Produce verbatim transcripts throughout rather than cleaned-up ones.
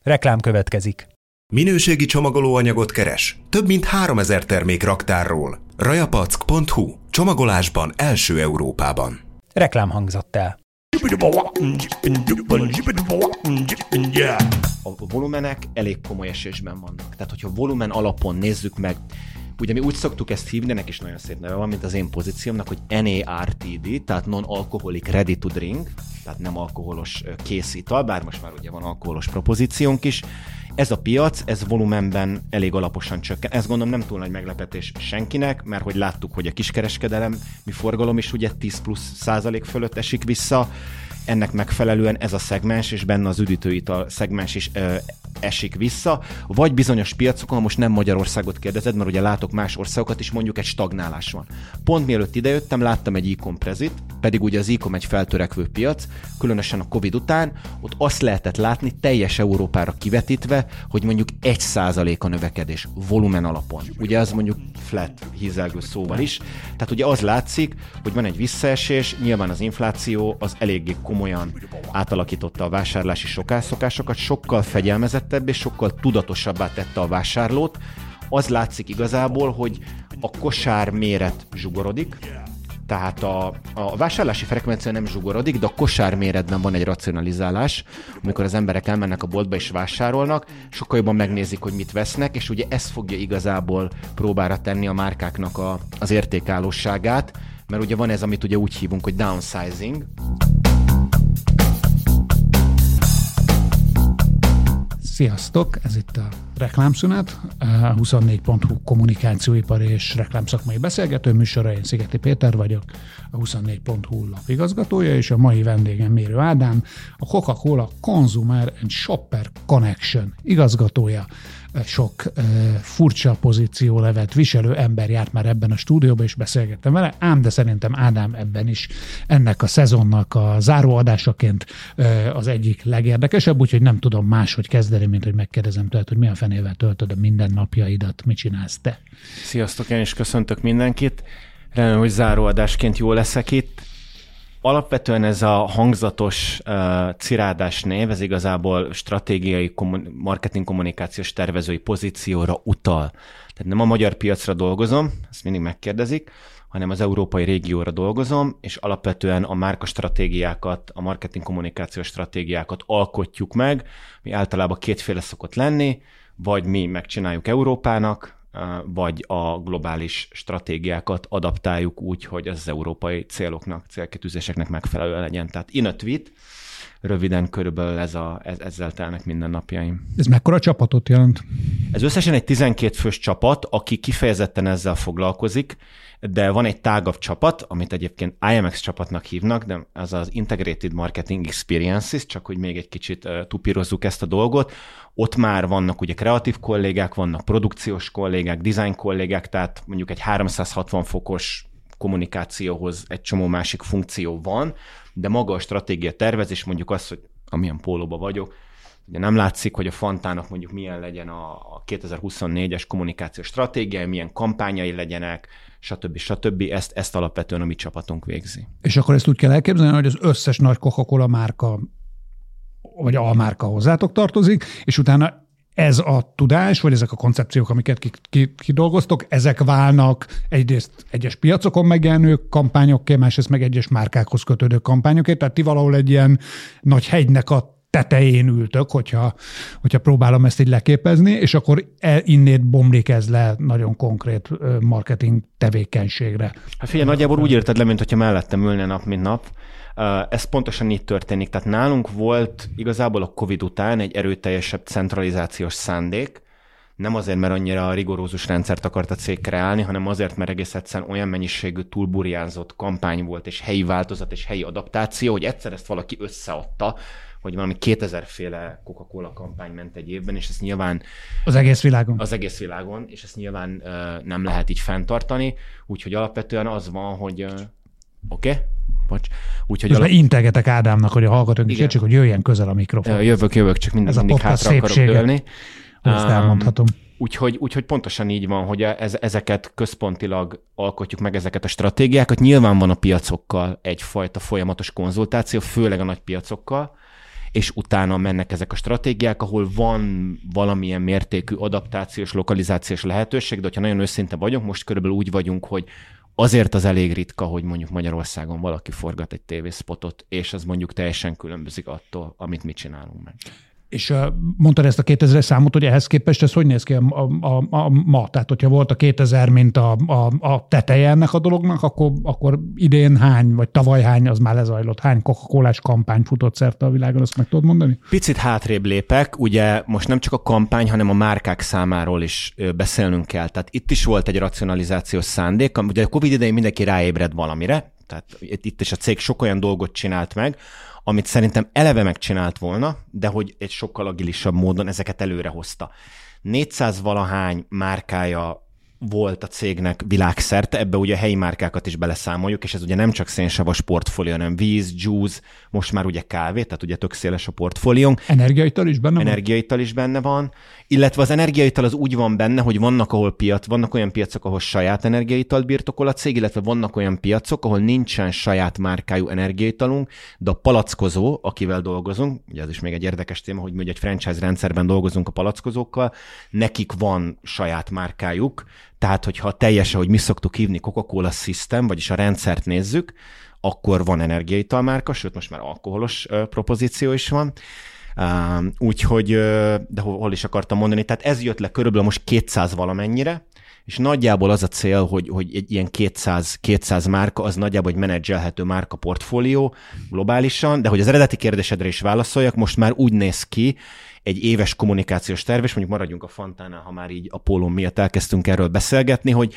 Reklám következik. Minőségi csomagolóanyagot keres? Több mint háromezer termék raktárról. rajapack pont hu. Csomagolásban első Európában. Reklám hangzott el. A volumenek elég komoly esésben vannak. Tehát, hogyha volumen alapon nézzük meg, ugye mi úgy szoktuk ezt hívni, ennek is nagyon szép neve van, mint az én pozíciómnak, hogy en á er té dé, tehát non-alcoholic ready to drink, tehát nem alkoholos kész ital, bár most már ugye van alkoholos propozíciónk is. Ez a piac, ez volumenben elég alaposan csökken. Ezt gondolom nem túl nagy meglepetés senkinek, mert hogy láttuk, hogy a kiskereskedelem, mi forgalom is ugye tíz plusz százalék fölött esik vissza, ennek megfelelően ez a szegmens, és benne az üdítőital szegmens is ö, esik vissza, vagy bizonyos piacokon, most nem Magyarországot kérdezed, mert ugye látok más országokat is, mondjuk egy stagnálás van. Pont mielőtt idejöttem, láttam egy e-com prezit, pedig ugye az e-com egy feltörekvő piac, különösen a Covid után, ott azt lehetett látni teljes Európára kivetítve, hogy mondjuk egy százalék a növekedés volumen alapon. Ugye az mondjuk flat hízelgő szóval is. Tehát ugye az látszik, hogy van egy visszaesés, nyilván az infláció az eléggé komolyan átalakította a vásárlási szokásokat, sokkal fegyelmezettebb és sokkal tudatosabbá tette a vásárlót. Az látszik igazából, hogy a kosár méret zsugorodik, tehát a, a vásárlási frekvencia nem zsugorodik, de a kosár méretben van egy racionalizálás, amikor az emberek elmennek a boltba és vásárolnak, sokkal jobban megnézik, hogy mit vesznek, és ugye ez fogja igazából próbára tenni a márkáknak a, az értékállóságát, mert ugye van ez, amit ugye úgy hívunk, hogy downsizing. Sziasztok, ez itt a Reklámszünet, a huszonnégy pont hu kommunikációipari és reklámszakmai beszélgető műsora, én Szigeti Péter vagyok, a huszonnégy pont hu lapigazgatója, és a mai vendégem Mérő Ádám, a Coca-Cola Consumer and Shopper Connection igazgatója. Sok uh, furcsa pozíciólevet viselő ember járt már ebben a stúdióban, és beszélgettem vele, ám de szerintem Ádám ebben is ennek a szezonnak a záróadásaként uh, az egyik legérdekesebb, úgyhogy nem tudom máshogy kezdeni, mint hogy megkérdezem tőled, hogy milyen fenével töltöd a mindennapjaidat, mit csinálsz te? Sziasztok, én is köszöntök mindenkit. Remélem, hogy záróadásként jól leszek itt. Alapvetően ez a hangzatos uh, cirádás név, ez igazából stratégiai kommun- marketing kommunikációs tervezői pozícióra utal. Tehát nem a magyar piacra dolgozom, ezt mindig megkérdezik, hanem az európai régióra dolgozom, és alapvetően a márkastratégiákat, a marketing kommunikációs stratégiákat alkotjuk meg, mi általában kétféle szokott lenni, vagy mi megcsináljuk Európának, vagy a globális stratégiákat adaptáljuk úgy, hogy az európai céloknak, célkitűzéseknek megfelelő legyen. Tehát in a tweet, röviden körülbelül ez a, ez, ezzel telnek minden napjaim. Ez mekkora csapatot jelent? Ez összesen egy tizenkét fős csapat, aki kifejezetten ezzel foglalkozik, de van egy tágabb csapat, amit egyébként I M X csapatnak hívnak, de az az Integrated Marketing Experiences, csak hogy még egy kicsit uh, tupírozzuk ezt a dolgot. Ott már vannak ugye kreatív kollégák, vannak produkciós kollégák, design kollégák, tehát mondjuk egy háromszázhatvan fokos kommunikációhoz egy csomó másik funkció van, de maga a stratégia tervezés, mondjuk az, hogy amilyen pólóba vagyok, ugye nem látszik, hogy a Fantának mondjuk milyen legyen a kétezer-huszonnégyes kommunikációs stratégia, milyen kampányai legyenek, stb. stb. Ezt, ezt alapvetően a mi csapatunk végzi. És akkor ezt úgy kell elképzelni, hogy az összes nagy Coca-Cola márka, vagy almárka hozzátok tartozik, és utána ez a tudás, vagy ezek a koncepciók, amiket kidolgoztok, ezek válnak egyrészt egyes piacokon megjelenő kampányokké, másrészt meg egyes márkákhoz kötődő kampányokké, tehát ti valahol egy ilyen nagy hegynek a tetején ültök, hogyha, hogyha próbálom ezt így leképezni, és akkor innét bomlik ez le nagyon konkrét marketing tevékenységre. Hát figyelj, nagyjából úgy érted le, mint hogyha mellettem ülne nap, mint nap. Ez pontosan így történik. Tehát nálunk volt igazából a Covid után egy erőteljesebb centralizációs szándék, nem azért, mert annyira rigorózus rendszert akart a cég kreálni, hanem azért, mert egész egyszerűen olyan mennyiségű túlburjánzott kampány volt, és helyi változat, és helyi adaptáció, hogy egyszer ezt valaki összeadta, hogy valami kétezer féle Coca-Cola kampány ment egy évben, és ezt nyilván... Az egész világon. Az egész világon, és ezt nyilván uh, nem lehet így fenntartani, úgyhogy alapvetően az van, hogy... Uh, Oké? Okay? Bocs. Úgyhogy alap... integetek Ádámnak, hogy a hallgatók is értsék, hogy jöjjen közel a mikrofon. Uh, jövök, jövök, csak mindig, mindig hátra akarok dőlni. Ezt um, elmondhatom. Úgyhogy, úgyhogy pontosan így van, hogy ez, ezeket központilag alkotjuk meg, ezeket a stratégiákat. Nyilván van a piacokkal egyfajta folyamatos konzultáció, főleg a nagy piacokkal, és utána mennek ezek a stratégiák, ahol van valamilyen mértékű adaptációs, lokalizációs lehetőség, de hogyha nagyon őszinte vagyunk, most körülbelül úgy vagyunk, hogy azért az elég ritka, hogy mondjuk Magyarországon valaki forgat egy tévészpotot, és az mondjuk teljesen különbözik attól, amit mi csinálunk meg. És uh, mondtad ezt a kétezres számot, hogy ehhez képest ez hogy néz ki a, a, a, a ma? Tehát, hogyha volt a kétezer, mint a, a, a teteje ennek a dolognak, akkor, akkor idén hány, vagy tavaly hány, az már lezajlott, hány Coca-Colás kampány futott szerte a világon, azt meg tudod mondani? Picit hátrébb lépek, ugye most nem csak a kampány, hanem a márkák számáról is beszélnünk kell. Tehát itt is volt egy racionalizációs szándék, ugye a Covid idején mindenki ráébred valamire, tehát itt is a cég sok olyan dolgot csinált meg, amit szerintem eleve megcsinált volna, de hogy egy sokkal agilisabb módon ezeket előre hozta. négyszáz valahány márkája volt a cégnek világszerte, ebbe ugye a helyi márkákat is beleszámoljuk, és ez ugye nem csak szénsavas portfólió, hanem víz, juice, most már ugye kávé, tehát ugye tök széles a portfóliónk. Energiaital is benne van? Energiaital is benne van, illetve az energiaital az úgy van benne, hogy vannak, ahol piac, vannak olyan piacok, ahol saját energiaitalt birtokol a cég, illetve vannak olyan piacok, ahol nincsen saját márkájú energiaitalunk, de a palackozó, akivel dolgozunk, ugye ez is még egy érdekes téma, hogy mi ugye egy franchise rendszerben dolgozunk a palackozókkal, nekik van saját márkájuk, tehát hogyha teljesen, hogy mi szoktuk hívni Coca-Cola System, vagyis a rendszert nézzük, akkor van energiaitalmárka, sőt most már alkoholos uh, propozíció is van. Uh, úgyhogy, uh, de hol, hol is akartam mondani, tehát ez jött le körülbelül most kétszáz valamennyire, és nagyjából az a cél, hogy, hogy egy ilyen kétszáz, kétszáz márka, az nagyjából egy menedzselhető márka portfólió globálisan, de hogy az eredeti kérdésedre is válaszoljak, most már úgy néz ki, egy éves kommunikációs terv, és mondjuk maradjunk a Fantánál, ha már így a pólón miatt elkezdtünk erről beszélgetni, hogy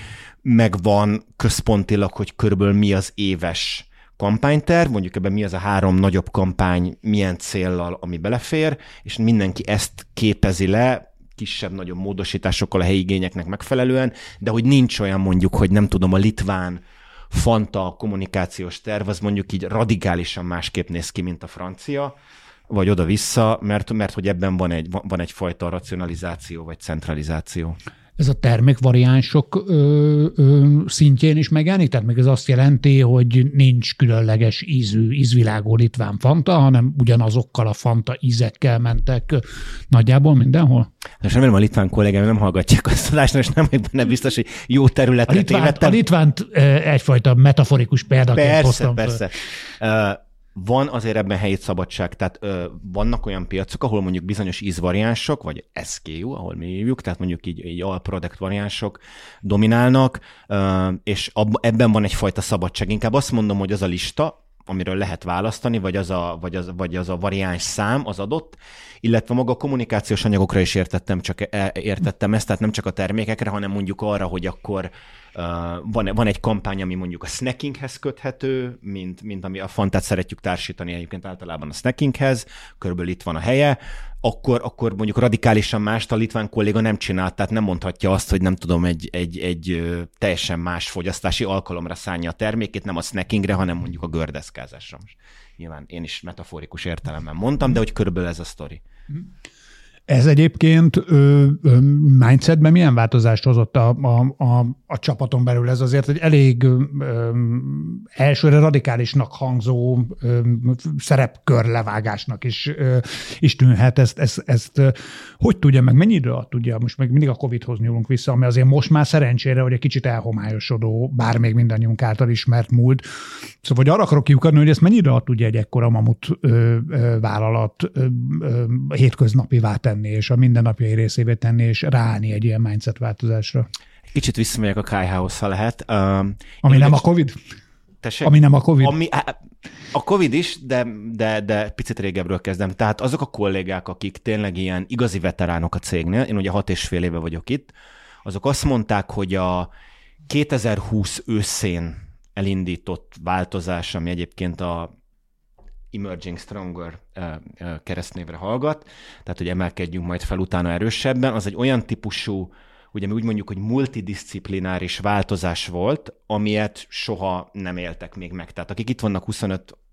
megvan központilag, hogy körülbelül mi az éves kampányterv, mondjuk ebben mi az a három nagyobb kampány, milyen céllal, ami belefér, és mindenki ezt képezi le, kisebb-nagyobb módosításokkal a helyi igényeknek megfelelően, de hogy nincs olyan mondjuk, hogy nem tudom, a litván Fanta kommunikációs terv, az mondjuk így radikálisan másképp néz ki, mint a francia, vagy oda-vissza, mert, mert hogy ebben van, egy, van egyfajta racionalizáció, vagy centralizáció. Ez a termékvariánsok ö, ö, szintjén is megjelenik? Tehát még ez azt jelenti, hogy nincs különleges ízű, ízvilágú litván Fanta, hanem ugyanazokkal a Fanta ízekkel mentek nagyjából mindenhol? És remélem a litván kollégám nem hallgatják azt adást, és nem vagyok benne biztos, hogy jó területre a litvánt, tévedtem. A litvánt egyfajta metaforikus példaként persze, hoztam. Persze, persze. Van azért ebben helyi szabadság, tehát ö, vannak olyan piacok, ahol mondjuk bizonyos ízvariánsok, vagy es ká u, ahol mi hívjuk, tehát mondjuk így, így all-product variánsok dominálnak, ö, és ab, ebben van egyfajta szabadság. Inkább azt mondom, hogy az a lista, amiről lehet választani, vagy az a, vagy az, vagy az a variáns szám az adott, illetve maga a kommunikációs anyagokra is értettem, csak értettem ezt, tehát nem csak a termékekre, hanem mondjuk arra, hogy akkor uh, van, van egy kampány, ami mondjuk a snackinghez köthető, mint, mint ami a Fantát szeretjük társítani egyébként általában a snackinghez, körülbelül itt van a helye, akkor, akkor mondjuk radikálisan mást a litván kolléga nem csinált, tehát nem mondhatja azt, hogy nem tudom, egy, egy, egy teljesen más fogyasztási alkalomra szánja a termékét, nem a snackingre, hanem mondjuk a gördeszkázásra. Most nyilván én is metaforikus értelemben mondtam, de hogy körülbelül ez a sztori. Ez egyébként ö, ö, mindsetben milyen változást hozott a, a, a, a csapaton belül? Ez azért egy elég ö, ö, elsőre radikálisnak hangzó ö, szerepkörlevágásnak is, ö, is tűnhet. Ezt, ezt, ezt ö, hogy tudja meg, mennyi idő alatt tudja? Most meg mindig a Covidhoz nyúlunk vissza, ami azért most már szerencsére, hogy egy kicsit elhomályosodó, bár még mindannyiunk által ismert múlt. Szóval, hogy arra akarok kiukadni, hogy ezt mennyi idő alatt tudja egy ekkora mamut ö, ö, vállalat ö, ö, hétköznapivá tenni, és a mindennapjai részévé tenni, és ráállni egy ilyen mindset változásra. Kicsit visszamegyek a Kai House, ha lehet. Uh, Ami nem a Covid? Tessék? Ami nem a Covid? Ami, a Covid is, de, de, de picit régebről kezdem. Tehát azok a kollégák, akik tényleg ilyen igazi veteránok a cégnél, én ugye hat és fél éve vagyok itt, azok azt mondták, hogy a kétezer-húsz őszén elindított változás, ami egyébként a Emerging Stronger keresztnévre hallgat, tehát hogy emelkedjünk majd fel utána erősebben, az egy olyan típusú, ugye mi úgy mondjuk, hogy multidisciplináris változás volt, amilyet soha nem éltek még meg. Tehát akik itt vannak huszonöt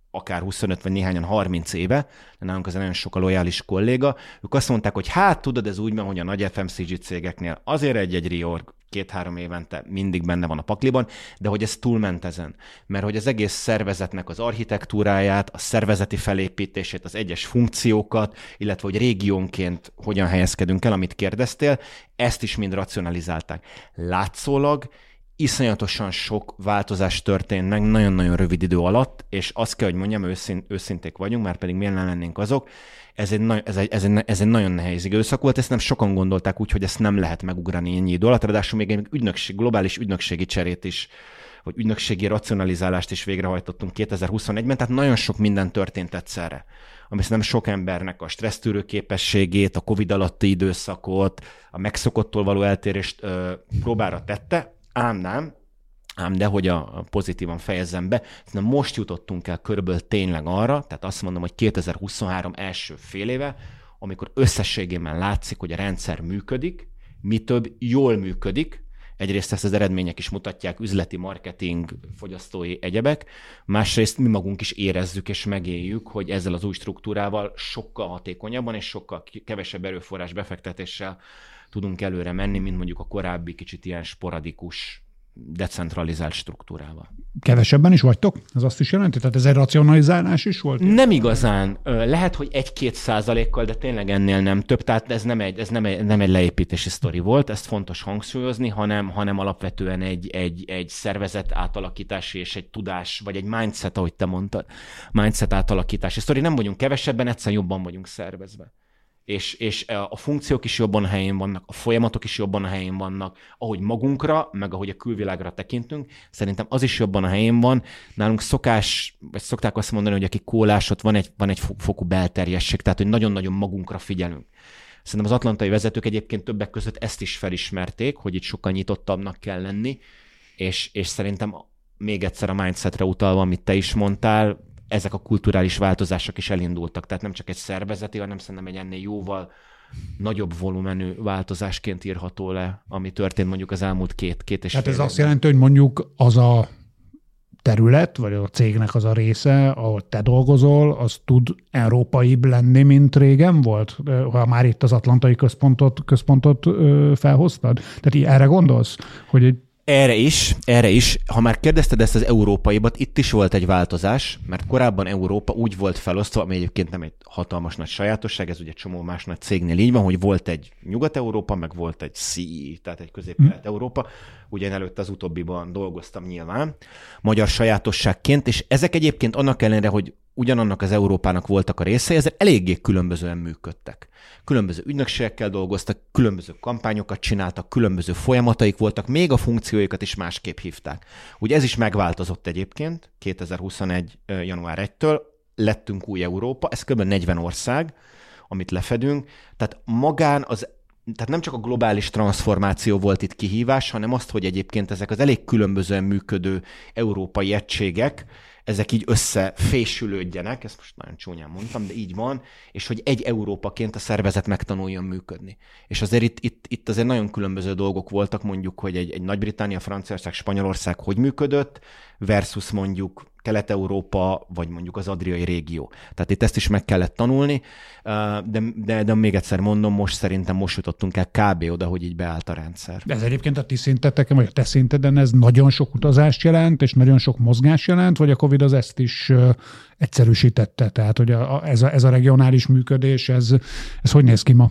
akár huszonöt vagy néhányan harminc éve, de nálunk ez nagyon sok a lojális kolléga, ők azt mondták, hogy hát tudod, ez úgy van, hogy a nagy ef em cé gé cégeknél azért egy-egy reorg két-három évente mindig benne van a pakliban, de hogy ez túlment ezen. Mert hogy az egész szervezetnek az architektúráját, a szervezeti felépítését, az egyes funkciókat, illetve hogy régiónként hogyan helyezkedünk el, amit kérdeztél, ezt is mind racionalizálták. Látszólag iszonyatosan sok változás történt meg nagyon-nagyon rövid idő alatt, és azt kell, hogy mondjam, őszint, őszinték vagyunk, már pedig miért lennénk azok, ez egy, ez, egy, ez, egy, ez egy nagyon nehéz időszak volt, ezt nem sokan gondolták úgy, hogy ezt nem lehet megugrani ennyi idő alatt, ráadásul még egy ügynökség, globális ügynökségi cserét is, vagy ügynökségi racionalizálást is végrehajtottunk kétezer-huszonegyben, tehát nagyon sok minden történt egyszerre, ami nem sok embernek a stressztűrő képességét, a Covid alatti időszakot, a megszokottól való eltérést ö, próbára tette, ám nem, ám de hogy a pozitívan fejezzem be, most jutottunk el körülbelül tényleg arra, tehát azt mondom, hogy kétezer-huszonhárom első fél éve, amikor összességében látszik, hogy a rendszer működik, mi több, jól működik, egyrészt ezt az eredmények is mutatják, üzleti, marketing, fogyasztói egyebek, másrészt mi magunk is érezzük és megéljük, hogy ezzel az új struktúrával sokkal hatékonyabban és sokkal kevesebb erőforrás befektetéssel tudunk előre menni, mint mondjuk a korábbi kicsit ilyen sporadikus, decentralizált struktúrával. Kevesebben is vagytok? Ez azt is jelenti? Tehát ez egy racionalizálás is volt? Nem igazán. Lehet, hogy egy-két százalékkal, de tényleg ennél nem több. Tehát ez nem egy, ez nem egy, nem egy leépítési sztori volt, ezt fontos hangsúlyozni, hanem, hanem alapvetően egy, egy, egy szervezet átalakítási és egy tudás, vagy egy mindset, ahogy te mondtad, mindset átalakítási sztori. Nem vagyunk kevesebben, egyszerűen jobban vagyunk szervezve. És, és a funkciók is jobban a helyén vannak, a folyamatok is jobban a helyén vannak, ahogy magunkra, meg ahogy a külvilágra tekintünk, szerintem az is jobban a helyén van. Nálunk szokás, vagy szokták azt mondani, hogy aki kólás, ott van egy, van egy fokú belterjesség, tehát hogy nagyon-nagyon magunkra figyelünk. Szerintem az atlantai vezetők egyébként többek között ezt is felismerték, hogy itt sokkal nyitottabbnak kell lenni, és, és szerintem még egyszer a mindsetre utalva, amit te is mondtál, ezek a kulturális változások is elindultak. Tehát nem csak egy szervezeti, hanem szerintem egy ennél jóval nagyobb volumenű változásként írható le, ami történt mondjuk az elmúlt két, két és hát fél ez évben. azt jelenti, hogy mondjuk az a terület, vagy a cégnek az a része, ahol te dolgozol, az tud európaibb lenni, mint régen volt? Ha már itt az atlantai központot, központot felhoztad? Tehát erre gondolsz, hogy egy Erre is, erre is. Ha már kérdezted ezt az európaibat, itt is volt egy változás, mert korábban Európa úgy volt felosztva, ami egyébként nem egy hatalmas nagy sajátosság, ez ugye csomó más nagy cégnél így van, hogy volt egy Nyugat-Európa, meg volt egy cé i, tehát egy Közép-Kelet-Európa. Ugye én előtte az utóbbiban dolgoztam nyilván, magyar sajátosságként, és ezek egyébként annak ellenére, hogy ugyanannak az Európának voltak a részei, ezek eléggé különbözően működtek. Különböző ügynökségekkel dolgoztak, különböző kampányokat csináltak, különböző folyamataik voltak, még a funkcióikat is másképp hívták. Ugye ez is megváltozott egyébként kétezer-huszonegy. január elsejétől, lettünk új Európa, ez kb. negyven ország, amit lefedünk, tehát magán az Tehát nem csak a globális transformáció volt itt kihívás, hanem azt, hogy egyébként ezek az elég különbözően működő európai egységek, ezek így összefésülődjenek, ezt most nagyon csúnyán mondtam, de így van, és hogy egy Európaként a szervezet megtanuljon működni. És azért itt, itt, itt azért nagyon különböző dolgok voltak, mondjuk, hogy egy, egy Nagy-Britannia, Franciaország, Spanyolország hogy működött, versus mondjuk Kelet-Európa, vagy mondjuk az adriai régió. Tehát itt ezt is meg kellett tanulni, de, de, de még egyszer mondom, most szerintem most jutottunk el kb. Oda, hogy így beállt a rendszer. De ez egyébként a ti szinteteken, vagy a te szinteden ez nagyon sok utazást jelent, és nagyon sok mozgás jelent, vagy a Covid az ezt is egyszerűsítette? Tehát, hogy a, ez, a, ez a regionális működés, ez, ez hogy néz ki ma?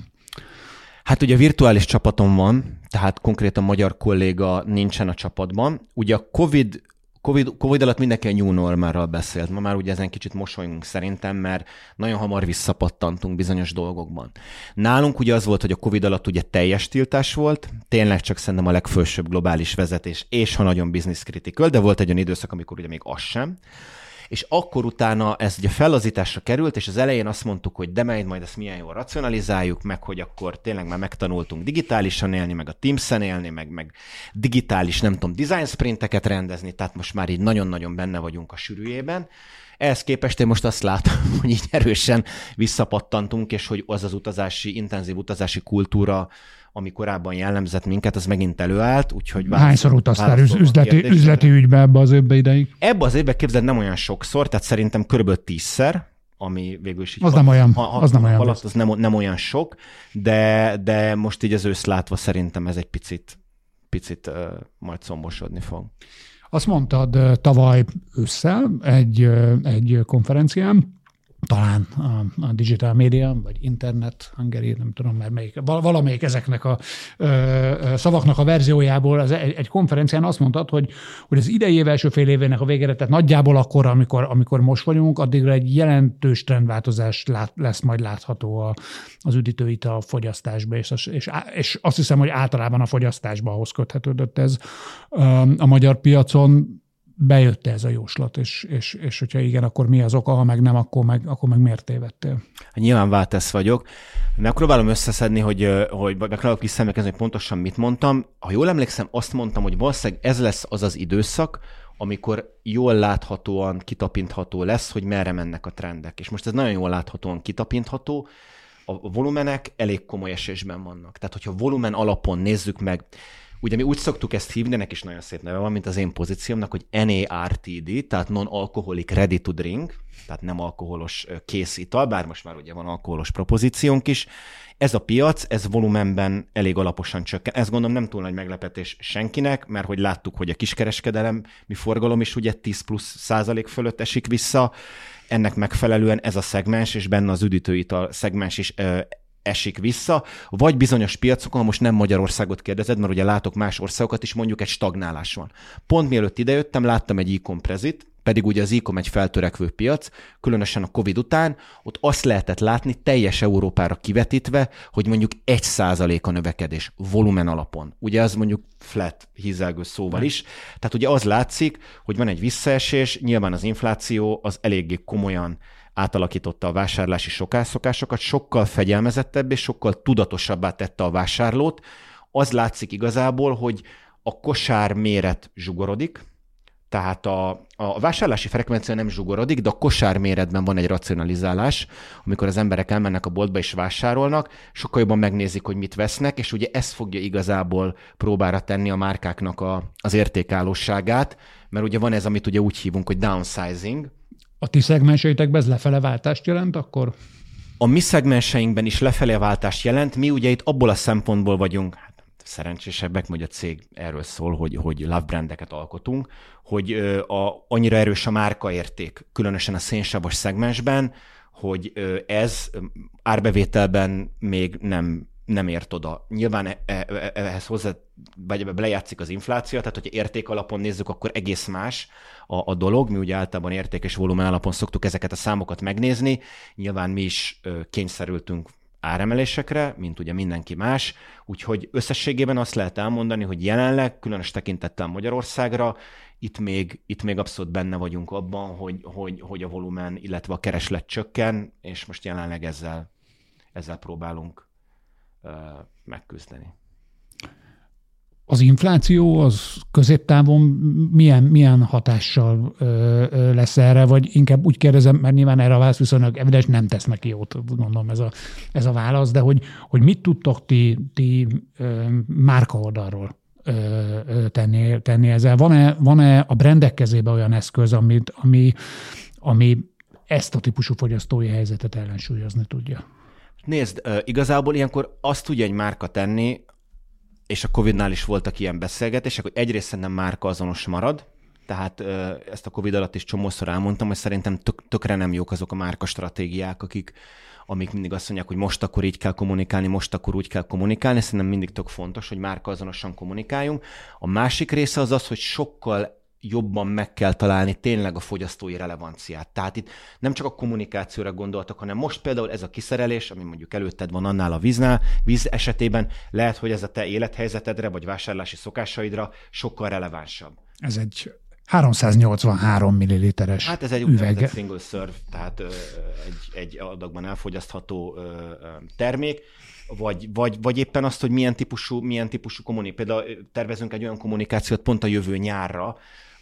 Hát ugye virtuális csapatom van, tehát konkrétan magyar kolléga nincsen a csapatban. Ugye a Covid COVID, Covid alatt mindenki a new normalról beszélt. Ma már ugye ezen kicsit mosolyunk szerintem, mert nagyon hamar visszapattantunk bizonyos dolgokban. Nálunk ugye az volt, hogy a Covid alatt ugye teljes tiltás volt, tényleg csak szerintem a legfelsőbb globális vezetés, és ha nagyon business critical, de volt egy olyan időszak, amikor ugye még az sem. És akkor utána ez ugye fellazításra került, és az elején azt mondtuk, hogy de majd, majd ezt milyen jól racionalizáljuk, meg hogy akkor tényleg már megtanultunk digitálisan élni, meg a Teams-en élni, meg, meg digitális, nem tudom, design sprinteket rendezni, tehát most már így nagyon-nagyon benne vagyunk a sűrűjében. Ehhez képest én most azt látom, hogy így erősen visszapattantunk, és hogy az az utazási, intenzív utazási kultúra, ami korábban jellemzett minket, az megint előállt, úgyhogy... Hányszor utaztál üzleti, üzleti ügybe ebbe az évbe ideig? Ebbe az évbe képzeld nem olyan sokszor, tehát szerintem körülbelül tízszer, ami végül is így... Az nem olyan, ha, az nem olyan. Alatt, az nem, nem olyan sok, de, de most így az ősz látva szerintem ez egy picit, picit uh, majd szombosodni fog. Azt mondtad tavaly ősszel egy, egy konferencián, talán a, a Digital Media, vagy Internet Hungary, nem tudom már melyik, valamelyik ezeknek a ö, szavaknak a verziójából az egy, egy konferencián azt mondtad, hogy, hogy az idei év első fél évének a végére, tehát nagyjából akkor, amikor, amikor most vagyunk, addigra egy jelentős trendváltozás lát, lesz majd látható a, az üdítőital fogyasztásba, és, és, és azt hiszem, hogy általában a fogyasztásba ahhoz köthetődött ez a magyar piacon. Bejött ez a jóslat, és, és, és hogyha igen, akkor mi az oka, ha meg nem, akkor meg, akkor meg miért tévedtél? Nyilván váltesz vagyok. Megpróbálom összeszedni, hogy, hogy megpróbálok visszaemlékezni, hogy pontosan mit mondtam. Ha jól emlékszem, azt mondtam, hogy valószínűleg ez lesz az az időszak, amikor jól láthatóan kitapintható lesz, hogy merre mennek a trendek. És most ez nagyon jól láthatóan kitapintható. A volumenek elég komoly esésben vannak. Tehát, hogyha volumen alapon nézzük meg, ugye mi úgy szoktuk ezt hívni, ennek is nagyon szép neve van, mint az én pozíciómnak, hogy N A R T D, tehát non-alcoholic ready to drink, tehát nem alkoholos kész ital, bár most már ugye van alkoholos propozíciónk is. Ez a piac, ez volumenben elég alaposan csökken. Ezt gondolom nem túl nagy meglepetés senkinek, mert hogy láttuk, hogy a kiskereskedelem, mi forgalom is ugye tíz plusz százalék fölött esik vissza, ennek megfelelően ez a szegmens, és benne az üdítőital szegmens is ö, esik vissza, vagy bizonyos piacokon, most nem Magyarországot kérdezed, mert ugye látok más országokat is, mondjuk egy stagnálás van. Pont mielőtt idejöttem, láttam egy e-com prezit, pedig ugye az e-com egy feltörekvő piac, különösen a Covid után, ott azt lehetett látni teljes Európára kivetítve, hogy mondjuk egy százalék a növekedés volumen alapon. Ugye az mondjuk flat hízelgő szóval is. Tehát ugye az látszik, hogy van egy visszaesés, nyilván az infláció az eléggé komolyan átalakította a vásárlási szokásokat, sokkal fegyelmezettebb és sokkal tudatosabbá tette a vásárlót. Az látszik igazából, hogy a kosár méret zsugorodik, tehát a, a vásárlási frekvencia nem zsugorodik, de a kosár méretben van egy racionalizálás, amikor az emberek elmennek a boltba és vásárolnak, sokkal jobban megnézik, hogy mit vesznek, és ugye ez fogja igazából próbára tenni a márkáknak a, az értékállóságát, mert ugye van ez, amit ugye úgy hívunk, hogy downsizing. A ti szegmenseitekben ez lefele váltást jelent akkor? A mi szegmenseinkben is lefele váltást jelent. Mi ugye itt abból a szempontból vagyunk hát, szerencsésebbek, hogy a cég erről szól, hogy, hogy love brandeket alkotunk, hogy a, annyira erős a márkaérték, különösen a szénsavas szegmensben, hogy ez árbevételben még nem, nem ért oda. Nyilván ehhez hozzá, vagy belejátszik az infláció, tehát hogyha érték alapon nézzük, akkor egész más a, a dolog. Mi ugye általában érték és volumen alapon szoktuk ezeket a számokat megnézni. Nyilván mi is kényszerültünk áremelésekre, mint ugye mindenki más, úgyhogy összességében azt lehet elmondani, hogy jelenleg, különös tekintettel Magyarországra, itt még, itt még abszolút benne vagyunk abban, hogy, hogy, hogy a volumen, illetve a kereslet csökken, és most jelenleg ezzel, ezzel próbálunk uh, megküzdeni. Az infláció az középtávon milyen, milyen hatással ö, ö, lesz erre, vagy inkább úgy kérdezem, mert nyilván erre a válasz viszonylag evidens nem tesz neki jót, mondom ez a, ez a válasz, de hogy, hogy mit tudtok ti, ti ö, márka oldalról ö, ö, tenni, tenni ezzel? Van-e, van-e a brandek kezében olyan eszköz, amit, ami, ami ezt a típusú fogyasztói helyzetet ellensúlyozni tudja? Nézd, igazából ilyenkor azt tudja egy márka tenni, és a Covidnál is voltak ilyen beszélgetések, hogy egyrészt szerintem márka azonos marad, tehát ezt a Covid alatt is csomószor elmondtam, hogy szerintem tök, tökre nem jók azok a márka stratégiák, akik, amik mindig azt mondják, hogy most akkor így kell kommunikálni, most akkor úgy kell kommunikálni, szerintem mindig tök fontos, hogy márka azonosan kommunikáljunk. A másik része az az, hogy sokkal jobban meg kell találni tényleg a fogyasztói relevanciát. Tehát itt nem csak a kommunikációra gondoltak, hanem most például ez a kiszerelés, ami mondjuk előtted van annál a víznál, víz esetében lehet, hogy ez a te élethelyzetedre vagy vásárlási szokásaidra sokkal relevánsabb. Ez egy háromszáznyolcvanhárom milliliteres Hát ez egy üveg. single serve, tehát ö, egy, egy adagban elfogyasztható ö, ö, termék, vagy, vagy, vagy éppen azt, hogy milyen típusú, milyen típusú kommunikáció. Például tervezünk egy olyan kommunikációt pont a jövő nyárra,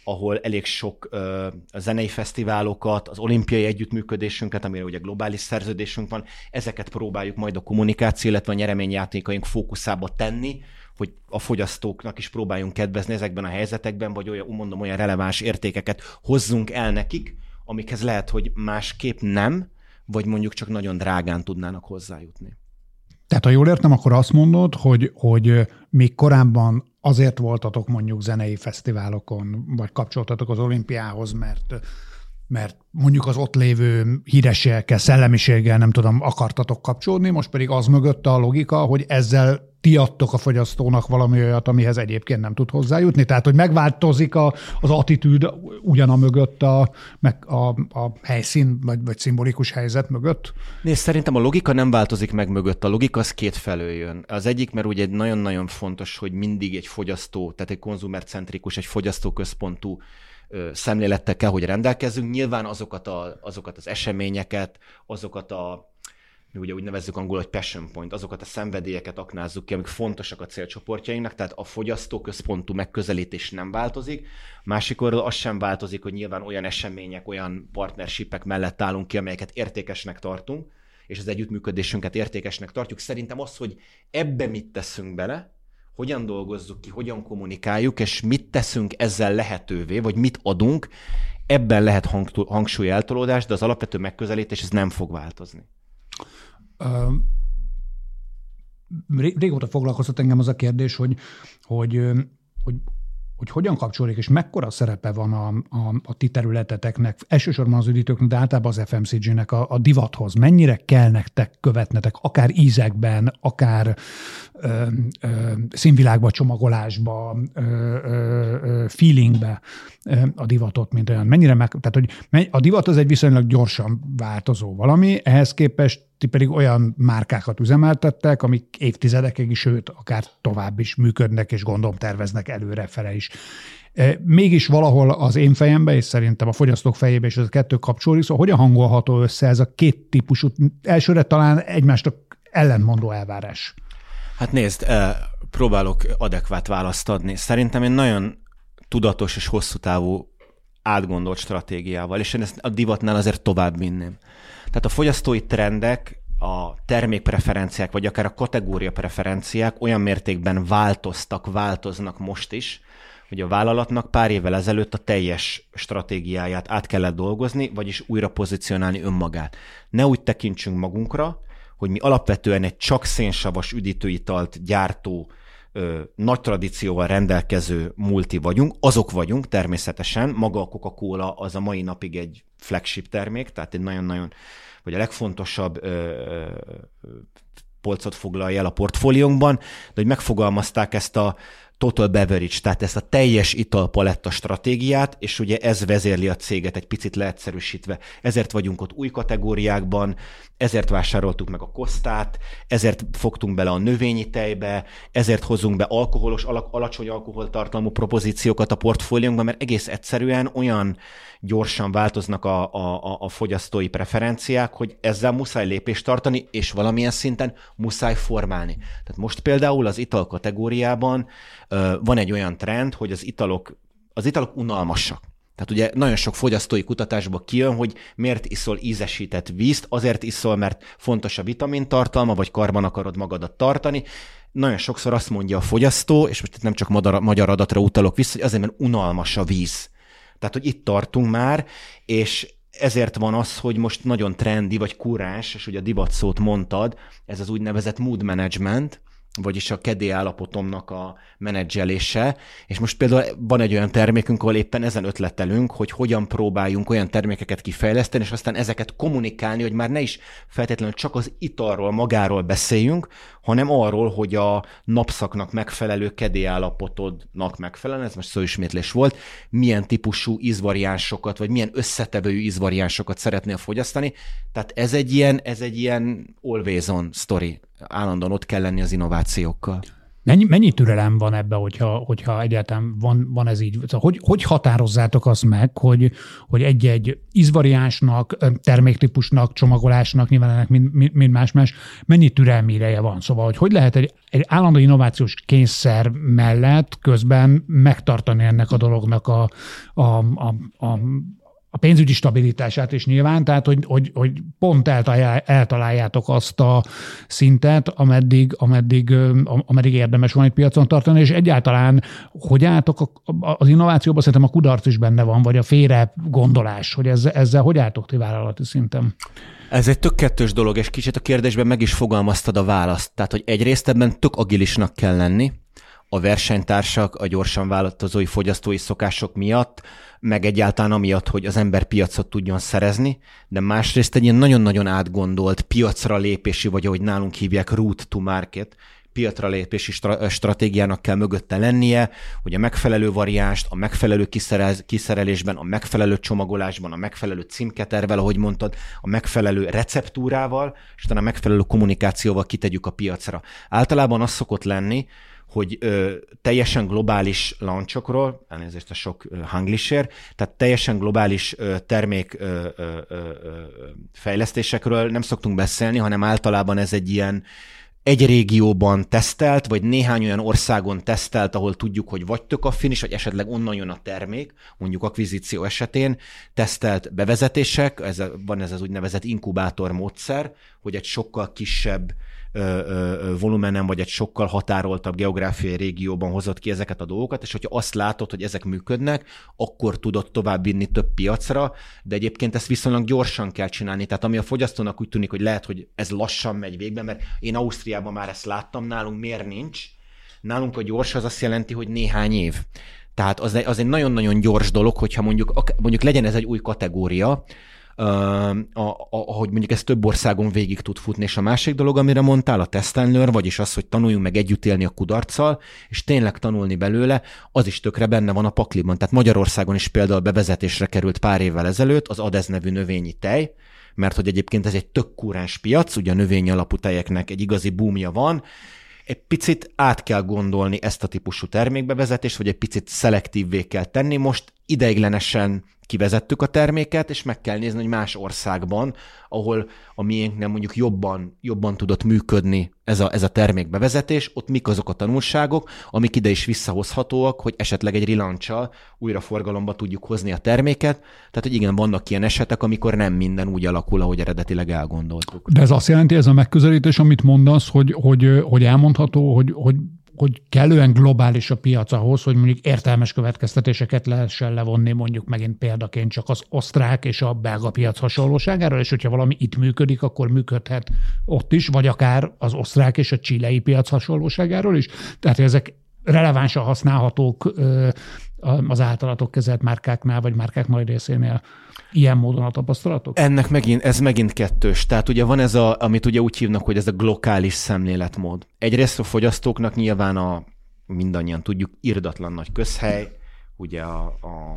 ahol elég sok ö, zenei fesztiválokat, az olimpiai együttműködésünket, amire ugye globális szerződésünk van, ezeket próbáljuk majd a kommunikáció, illetve a nyereményjátékaink fókuszába tenni, hogy a fogyasztóknak is próbáljunk kedvezni ezekben a helyzetekben, vagy olyan, mondom, olyan releváns értékeket hozzunk el nekik, amikhez lehet, hogy másképp nem, vagy mondjuk csak nagyon drágán tudnának hozzájutni. Tehát ha jól értem, akkor azt mondod, hogy, hogy még korábban azért voltatok mondjuk zenei fesztiválokon, vagy kapcsoltatok az olimpiához, mert, mert mondjuk az ott lévő hírességekkel, szellemiséggel nem tudom, akartatok kapcsolódni, most pedig az mögött a logika, hogy ezzel ti adtok a fogyasztónak valami olyat, amihez egyébként nem tud hozzájutni. Tehát, hogy megváltozik a, az attitűd ugyan a mögött a, meg a, a helyszín, vagy, vagy szimbolikus helyzet mögött? Nézd, szerintem a logika nem változik meg mögött. A logika az két felől jön. Az egyik, mert ugye nagyon-nagyon fontos, hogy mindig egy fogyasztó, tehát egy konzumercentrikus, egy fogyasztóközpontú ö, szemlélettel kell, hogy rendelkezzünk. Nyilván azokat, a, azokat az eseményeket, azokat a mi ugye úgy nevezzük angolul, hogy passion point, azokat a szenvedélyeket aknázzuk ki, amik fontosak a célcsoportjainknak, tehát a fogyasztóközpontú megközelítés nem változik. Másik oldalon az sem változik, hogy nyilván olyan események, olyan partnershipek mellett állunk ki, amelyeket értékesnek tartunk, és az együttműködésünket értékesnek tartjuk. Szerintem az, hogy ebbe mit teszünk bele, hogyan dolgozzuk ki, hogyan kommunikáljuk, és mit teszünk ezzel lehetővé, vagy mit adunk, ebben lehet hang- hangsúly eltolódás, de az alapvető megközelítés ez nem fog változni. Régóta foglalkoztat engem az a kérdés, hogy, hogy, hogy, hogy hogyan kapcsolódik, és mekkora szerepe van a, a, a ti területeteknek, elsősorban az üdítőknek, de általában az ef em cé gé-nek a, a divathoz. Mennyire kell nektek követnetek, akár ízekben, akár ö, ö, színvilágba, csomagolásba, ö, ö, feelingbe ö, a divatot, mint olyan. Mennyire meg, tehát, hogy a divat az egy viszonylag gyorsan változó valami, ehhez képest ti pedig olyan márkákat üzemeltettek, amik évtizedekig, sőt, akár tovább is működnek, és gondolom terveznek előrefele is. Mégis valahol az én fejemben, és szerintem a fogyasztók fejében is ez a kettő kapcsolódik, szóval hogyan hangolható össze ez a két típusú, elsőre talán egymásnak ellentmondó elvárás? Hát nézd, próbálok adekvát választ adni. Szerintem én nagyon tudatos és hosszú távú átgondolt stratégiával, és én ezt a divatnál azért tovább vinném. Tehát a fogyasztói trendek, a termékpreferenciák, vagy akár a kategória preferenciák olyan mértékben változtak, változnak most is, hogy a vállalatnak pár évvel ezelőtt a teljes stratégiáját át kellett dolgozni, vagyis újra pozícionálni önmagát. Ne úgy tekintsünk magunkra, hogy mi alapvetően egy csak szénsavas üdítőitalt gyártó, ö, nagy tradícióval rendelkező multi vagyunk, azok vagyunk természetesen, maga a Coca-Cola az a mai napig egy flagship termék, tehát egy nagyon-nagyon, vagy a legfontosabb ö, ö, polcot foglalja el a portfóliónkban, de hogy megfogalmazták ezt a total beverage, tehát ezt a teljes italpaletta stratégiát, és ugye ez vezérli a céget egy picit leegyszerűsítve. Ezért vagyunk ott új kategóriákban, ezért vásároltuk meg a Cosztát, ezért fogtunk bele a növényi tejbe, ezért hozunk be alkoholos, alacsony alkoholtartalmú propozíciókat a portfóliónkban, mert egész egyszerűen olyan gyorsan változnak a, a, a fogyasztói preferenciák, hogy ezzel muszáj lépést tartani, és valamilyen szinten muszáj formálni. Tehát most például az ital kategóriában uh, van egy olyan trend, hogy az italok, az italok unalmasak. Tehát ugye nagyon sok fogyasztói kutatásból kijön, hogy miért iszol ízesített vízt, azért iszol, mert fontos a vitamintartalma, vagy karban akarod magadat tartani. Nagyon sokszor azt mondja a fogyasztó, és most itt nem csak magyar adatra utalok vissza, hogy azért, mert unalmas a víz. Tehát, hogy itt tartunk már, és ezért van az, hogy most nagyon trendi, vagy kuráns, és ugye a divat szót mondtad, ez az úgynevezett mood management, vagyis a kedélyállapotomnak a menedzselése, és most például van egy olyan termékünk, ahol éppen ezen ötletelünk, hogy hogyan próbáljunk olyan termékeket kifejleszteni, és aztán ezeket kommunikálni, hogy már ne is feltétlenül csak az italról, magáról beszéljünk, hanem arról, hogy a napszaknak megfelelő kedélyállapotodnak megfelelően, ez most szóismétlés volt, milyen típusú ízvariánsokat, vagy milyen összetevőjű ízvariánsokat szeretnél fogyasztani. Tehát ez egy ilyen, ez egy ilyen always on story. Állandóan ott kell lenni az innovációkkal. Mennyi, mennyi türelem van ebben, hogyha, hogyha egyáltalán van, van ez így? Hogy, hogy határozzátok azt meg, hogy, hogy egy-egy ízvariánsnak, terméktípusnak, csomagolásnak, nyilván ennek mind, mind más-más, mennyi türelmi ideje van? Szóval, hogy hogy lehet egy, egy állandó innovációs kényszer mellett közben megtartani ennek a dolognak a, a, a, a a pénzügyi stabilitását is nyilván, tehát hogy, hogy, hogy pont eltaláljátok azt a szintet, ameddig, ameddig, ameddig érdemes van egy piacon tartani, és egyáltalán hogy álltok az innovációban, szerintem a kudarc is benne van, vagy a félre gondolás, hogy ezzel, ezzel hogy álltok ti vállalati szinten? Ez egy tök kettős dolog, és kicsit a kérdésben meg is fogalmaztad a választ. Tehát, hogy egyrészt ebben tök agilisnak kell lenni, a versenytársak, a gyorsan változói fogyasztói szokások miatt, meg egyáltalán amiatt, hogy az ember piacot tudjon szerezni, de másrészt egy ilyen nagyon-nagyon átgondolt piacra lépési, vagy ahogy nálunk hívják, route to market, piacra lépési stra- stratégiának kell mögötte lennie, hogy a megfelelő variánst, a megfelelő kiszerez, kiszerelésben, a megfelelő csomagolásban, a megfelelő címketervel, ahogy mondtad, a megfelelő receptúrával, és utána a megfelelő kommunikációval kitegyük a piacra. Általában az szokott lenni, hogy ö, teljesen globális launchokról, elnézést a sok ö, hanglisért, tehát teljesen globális ö, termék ö, ö, ö, fejlesztésekről nem szoktunk beszélni, hanem általában ez egy ilyen egy régióban tesztelt, vagy néhány olyan országon tesztelt, ahol tudjuk, hogy vagy tök affinis, vagy esetleg onnan jön a termék, mondjuk akvizíció esetén, tesztelt bevezetések, ez a, van ez az úgynevezett inkubátor módszer, hogy egy sokkal kisebb volumenen, vagy egy sokkal határoltabb geográfiai régióban hozott ki ezeket a dolgokat, és hogyha azt látod, hogy ezek működnek, akkor tudod továbbvinni több piacra, de egyébként ezt viszonylag gyorsan kell csinálni. Tehát ami a fogyasztónak úgy tűnik, hogy lehet, hogy ez lassan megy végbe, mert én Ausztriában már ezt láttam, nálunk miért nincs? Nálunk a gyors az azt jelenti, hogy néhány év. Tehát az egy, az egy nagyon-nagyon gyors dolog, hogyha mondjuk, mondjuk legyen ez egy új kategória, Uh, a, ahogy mondjuk ez több országon végig tud futni, és a másik dolog, amire mondtál, a test and learn, vagyis az, hogy tanuljunk meg együtt élni a kudarccal, és tényleg tanulni belőle, az is tökre benne van a pakliban. Tehát Magyarországon is például bevezetésre került pár évvel ezelőtt az Adez nevű növényi tej, mert hogy egyébként ez egy tök kúráns piac, ugye a növény alapú tejeknek egy igazi boomja van, egy picit át kell gondolni ezt a típusú termékbevezetést, vagy egy picit szelektívvé kell tenni. Most ideiglenesen kivezettük a terméket, és meg kell nézni, hogy más országban, ahol a miénknél mondjuk jobban, jobban tudott működni ez a, ez a termékbevezetés, ott mik azok a tanulságok, amik ide is visszahozhatóak, hogy esetleg egy relaunch-sal újra forgalomba tudjuk hozni a terméket. Tehát, hogy igen, vannak ilyen esetek, amikor nem minden úgy alakul, ahogy eredetileg elgondoltuk. De ez azt jelenti, ez a megközelítés, amit mondasz, hogy, hogy, hogy elmondható, hogy, hogy hogy kellően globális a piac ahhoz, hogy mondjuk értelmes következtetéseket lehessen levonni, mondjuk megint példaként csak az osztrák és a belga piac hasonlóságáról, és hogyha valami itt működik, akkor működhet ott is, vagy akár az osztrák és a chilei piac hasonlóságáról is. Tehát ezek relevánsan használhatók az általatok kezelt márkáknál, vagy márkák nagy részénél. Ilyen módon a tapasztalatok? Ennek megint, ez megint kettős. Tehát ugye van ez, a, amit ugye úgy hívnak, hogy ez a glokális szemléletmód. Egyrészt a fogyasztóknak nyilván a, mindannyian tudjuk, irdatlan nagy közhely, ugye a, a,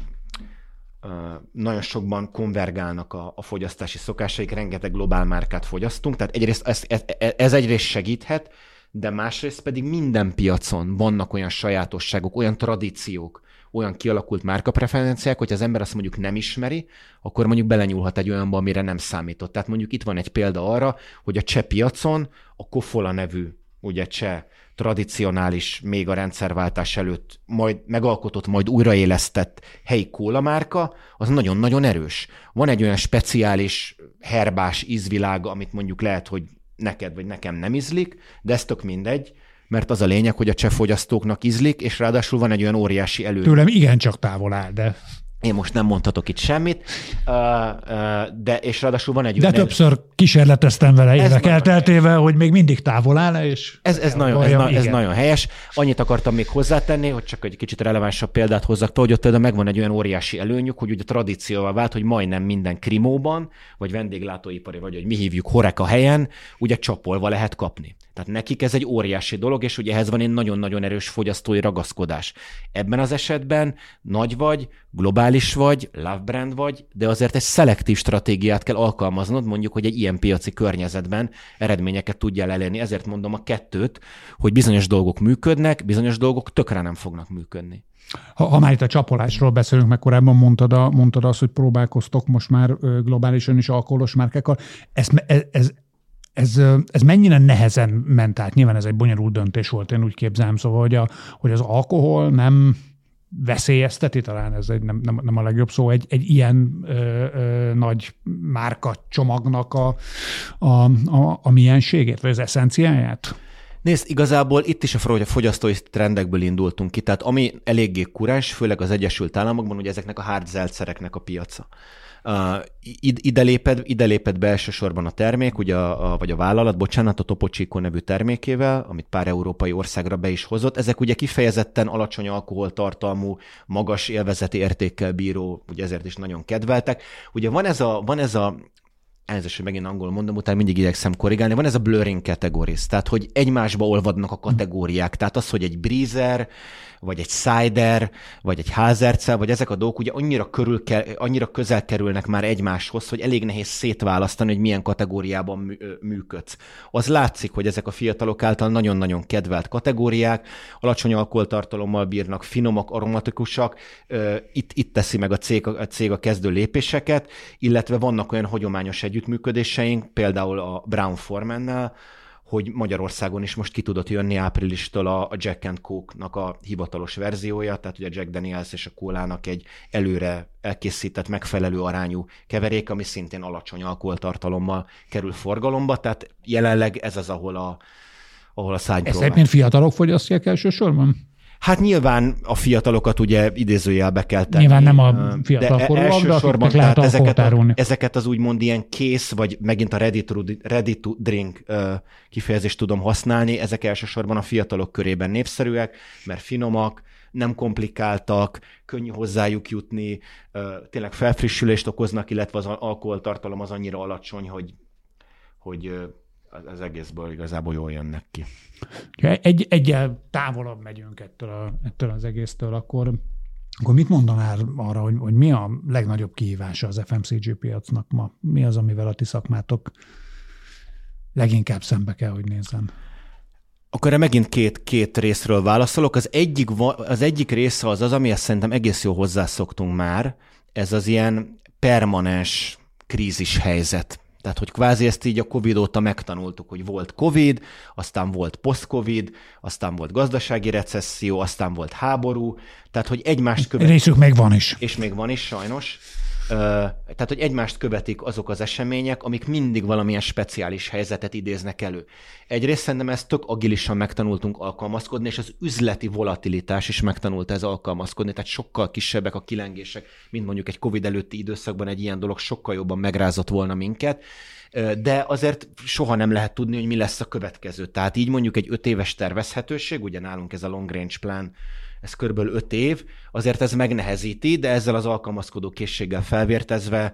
a nagyon sokban konvergálnak a, a fogyasztási szokásaik, rengeteg globál márkát fogyasztunk, tehát egyrészt ez, ez, ez egyrészt segíthet, de másrészt pedig minden piacon vannak olyan sajátosságok, olyan tradíciók, olyan kialakult márkapreferenciák, hogy az ember azt mondjuk nem ismeri, akkor mondjuk belenyúlhat egy olyanba, amire nem számított. Tehát mondjuk itt van egy példa arra, hogy a cseh piacon a Kofola nevű, ugye cseh tradicionális, még a rendszerváltás előtt majd megalkotott, majd újraélesztett helyi kólamárka, az nagyon-nagyon erős. Van egy olyan speciális herbás ízvilág, amit mondjuk lehet, hogy neked vagy nekem nem ízlik, de ez tök mindegy, mert az a lényeg, hogy a cseh fogyasztóknak ízlik, és ráadásul van egy olyan óriási előny. Tőlem igencsak távol áll, de... Én most nem mondhatok itt semmit, de és ráadásul van egy... De többször kísérleteztem vele évek elteltével, hogy még mindig távol áll, és... Ez, ez, nagyon, ez, na, ez nagyon helyes. Annyit akartam még hozzátenni, hogy csak egy kicsit relevánsabb példát hozzak, hogy ott például megvan egy olyan óriási előnyük, hogy ugye tradícióval vált, hogy majdnem minden krimóban, vagy vendéglátóipari, vagy hogy mi hívjuk Horeca helyen, ugye csapolva lehet kapni. Tehát nekik ez egy óriási dolog, és ugye ehhez van egy nagyon-nagyon erős fogyasztói ragaszkodás. Ebben az esetben nagy vagy, globális vagy, love brand vagy, de azért egy szelektív stratégiát kell alkalmaznod, mondjuk, hogy egy ilyen piaci környezetben eredményeket tudjál elérni. Ezért mondom a kettőt, hogy bizonyos dolgok működnek, bizonyos dolgok tökre nem fognak működni. Ha, ha már itt a csapolásról beszélünk, meg korábban mondtad, a, mondtad azt, hogy próbálkoztok most már globálisan is alkoholos márkákkal. Ez, ez, ez, ez, ez mennyire nehezen ment át? Nyilván ez egy bonyolult döntés volt, én úgy képzelem, szóval, hogy, a, hogy az alkohol nem veszélyezteti, talán ez egy, nem, nem, nem a legjobb szó, egy, egy ilyen ö, ö, nagy márka csomagnak a, a, a, a mienségét, vagy az eszenciáját? Nézd, igazából itt is a fogyasztói trendekből indultunk ki, tehát ami eléggé kuráns, főleg az Egyesült Államokban, ugye ezeknek a hard seltzerek a piaca. Uh, ide, léped, ide lépett be elsősorban a termék, ugye a, a, vagy a vállalat, bocsánat, a Topo Chico nevű termékével, amit pár európai országra be is hozott. Ezek ugye kifejezetten alacsony alkoholtartalmú, magas élvezeti értékkel bíró, ugye ezért is nagyon kedveltek. Ugye van ez a, van ez a elnézést, hogy megint angolul mondom, utána mindig igyekszem korrigálni, van ez a blurring categories, tehát hogy egymásba olvadnak a kategóriák, tehát az, hogy egy breezer, vagy egy cider, vagy egy házercel, vagy ezek a dolgok ugye annyira, körül, annyira közel kerülnek már egymáshoz, hogy elég nehéz szétválasztani, hogy milyen kategóriában működsz. Az látszik, hogy ezek a fiatalok által nagyon-nagyon kedvelt kategóriák, alacsony alkoholtartalommal bírnak, finomak, aromatikusak, itt, itt teszi meg a cég, a cég a kezdő lépéseket, illetve vannak olyan hagyományos együttműködéseink, például a Brown Formannel, hogy Magyarországon is most ki tudott jönni áprilistól a Jack and Coke-nak a hivatalos verziója, tehát ugye a Jack Daniels és a Cola-nak egy előre elkészített megfelelő arányú keverék, ami szintén alacsony alkoholtartalommal kerül forgalomba, tehát jelenleg ez az, ahol a, ahol a szánypróbál. Ezt mint fiatalok fogyasztják elsősorban? Hát nyilván a fiatalokat ugye idézőjelbe kell tenni. Nyilván nem a fiatal korúak, de akiknek lehet ezeket, a, ezeket az úgymond ilyen kész, vagy megint a ready to, ready to drink uh, kifejezést tudom használni, ezek elsősorban a fiatalok körében népszerűek, mert finomak, nem komplikáltak, könnyű hozzájuk jutni, uh, tényleg felfrissülést okoznak, illetve az alkoholtartalom az annyira alacsony, hogy, hogy uh, az egészből igazából jól jönnek ki. Egy, egyel távolabb megyünk ettől, a, ettől az egésztől, akkor, akkor mit mondanál arra, hogy, hogy mi a legnagyobb kihívása az ef em cé gé piacnak ma? Mi az, amivel a ti szakmátok leginkább szembe kell, hogy nézzen? Akkor megint két, két részről válaszolok. Az egyik, az egyik része az az, amihez szerintem egész jól hozzászoktunk már, ez az ilyen permanens krízis helyzet. Tehát, hogy kvázi ezt így a Covid óta megtanultuk, hogy volt Covid, aztán volt post-Covid, aztán volt gazdasági recesszió, aztán volt háború, tehát, hogy egymást követik. Részük még van is. És még van is, sajnos. Tehát, hogy egymást követik azok az események, amik mindig valamilyen speciális helyzetet idéznek elő. Egyrészt szerintem ezt tök agilisan megtanultunk alkalmazkodni, és az üzleti volatilitás is megtanult ez alkalmazkodni, tehát sokkal kisebbek a kilengések, mint mondjuk egy Covid előtti időszakban egy ilyen dolog sokkal jobban megrázott volna minket, de azért soha nem lehet tudni, hogy mi lesz a következő. Tehát így mondjuk egy öt éves tervezhetőség, ugye nálunk ez a long range plan, ez körülbelül öt év, azért ez megnehezíti, de ezzel az alkalmazkodó készséggel felvértezve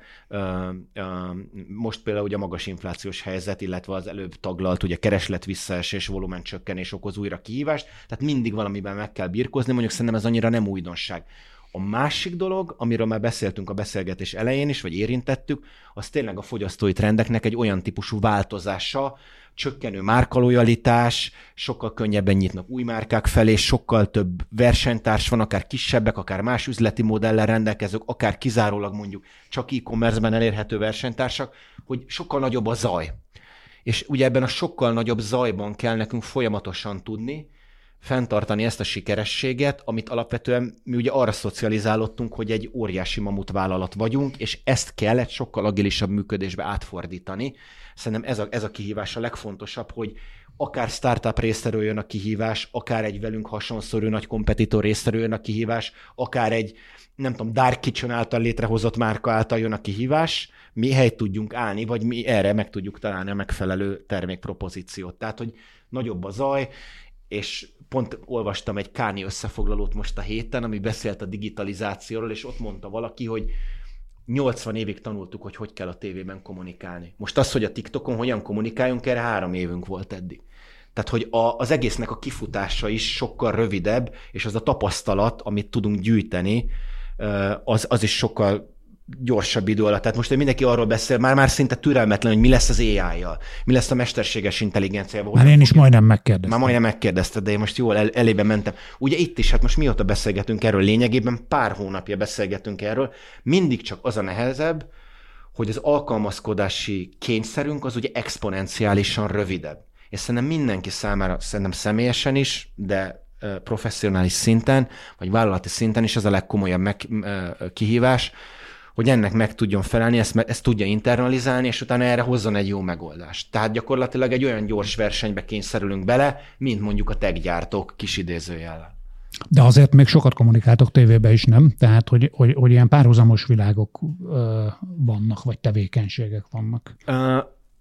most például ugye a magas inflációs helyzet, illetve az előbb taglalt ugye kereslet visszaesés, volumen csökkenés okoz újra kihívást, tehát mindig valamiben meg kell birkózni, mondjuk szerintem ez annyira nem újdonság. A másik dolog, amiről már beszéltünk a beszélgetés elején is, vagy érintettük, az tényleg a fogyasztói trendeknek egy olyan típusú változása, csökkenő márkalojalitás, sokkal könnyebben nyitnak új márkák felé, sokkal több versenytárs van, akár kisebbek, akár más üzleti modellel rendelkezők, akár kizárólag mondjuk csak e-commerce-ben elérhető versenytársak, hogy sokkal nagyobb a zaj. És ugye ebben a sokkal nagyobb zajban kell nekünk folyamatosan tudni fenntartani ezt a sikerességet, amit alapvetően mi ugye arra szocializálódtunk, hogy egy óriási mamutvállalat vagyunk, és ezt kell egy sokkal agilisabb működésbe átfordítani. Szerintem ez a, ez a kihívás a legfontosabb, hogy akár startup részéről jön a kihívás, akár egy velünk hasonszorú nagy kompetitor részéről jön a kihívás, akár egy, nem tudom, Dark Kitchen által létrehozott márka által jön a kihívás, mi helyt tudjunk állni, vagy mi erre meg tudjuk találni a megfelelő termékpropozíciót. Tehát, hogy nagyobb a zaj, és pont olvastam egy Káni összefoglalót most a héten, ami beszélt a digitalizációról, és ott mondta valaki, hogy nyolcvan évig tanultuk, hogy hogy kell a tévében kommunikálni. Most az, hogy a TikTokon hogyan kommunikáljunk, erre három évünk volt eddig. Tehát, hogy a, az egésznek a kifutása is sokkal rövidebb, és az a tapasztalat, amit tudunk gyűjteni, az, az is sokkal gyorsabb idő alatt. Tehát most mindenki arról beszél, már, már szinte türelmetlen, hogy mi lesz az á í-jal, mi lesz a mesterséges intelligenciával. Már én is majdnem megkérdeztem. Már majdnem megkérdezted, de én most jól el, elébe mentem. Ugye itt is, hát most mióta beszélgetünk erről, lényegében pár hónapja beszélgetünk erről, mindig csak az a nehezebb, hogy az alkalmazkodási kényszerünk az ugye exponenciálisan rövidebb. És szerintem mindenki számára, szerintem személyesen is, de professzionális szinten, vagy vállalati szinten is az a legkomolyabb meg, kihívás, hogy ennek meg tudjon felelni, ezt, ezt tudja internalizálni, és utána erre hozzon egy jó megoldást. Tehát gyakorlatilag egy olyan gyors versenybe kényszerülünk bele, mint mondjuk a tech gyártók kis idézőjellel. De azért még sokat kommunikáltok tévében is, nem? Tehát, hogy, hogy, hogy ilyen párhuzamos világok ö, vannak, vagy tevékenységek vannak. Uh,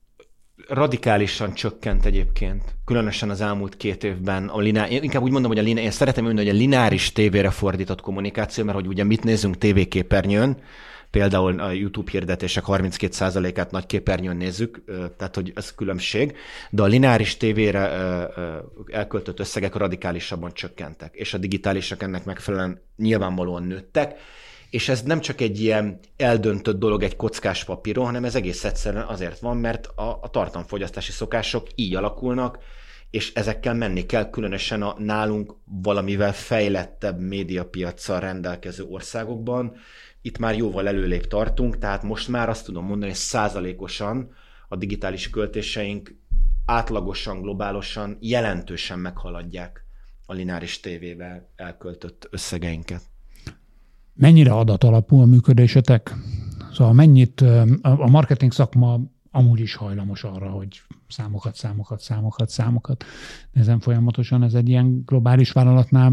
radikálisan csökkent egyébként, különösen az elmúlt két évben. A lineár, én inkább úgy mondom, hogy a lineár, én szeretem mondani, hogy a lineáris tévére fordított kommunikáció, mert hogy ugye mit nézünk tévéképernyőn, például a YouTube hirdetések harminckét százalékát nagy képernyőn nézzük, tehát hogy ez különbség, de a lineáris tévére elköltött összegek radikálisabban csökkentek, és a digitálisak ennek megfelelően nyilvánvalóan nőttek, és ez nem csak egy ilyen eldöntött dolog egy kockás papíron, hanem ez egész egyszerűen azért van, mert a, a tartalomfogyasztási szokások így alakulnak, és ezekkel menni kell, különösen a nálunk valamivel fejlettebb médiapiaccal rendelkező országokban. Itt már jóval előrébb tartunk, tehát most már azt tudom mondani, hogy százalékosan a digitális költéseink átlagosan, globálisan jelentősen meghaladják a lineáris tévével elköltött összegeinket. Mennyire adatalapú a működésetek? Szóval mennyit a marketing szakma amúgy is hajlamos arra, hogy számokat, számokat, számokat, számokat nézem folyamatosan. Ez egy ilyen globális vállalatnál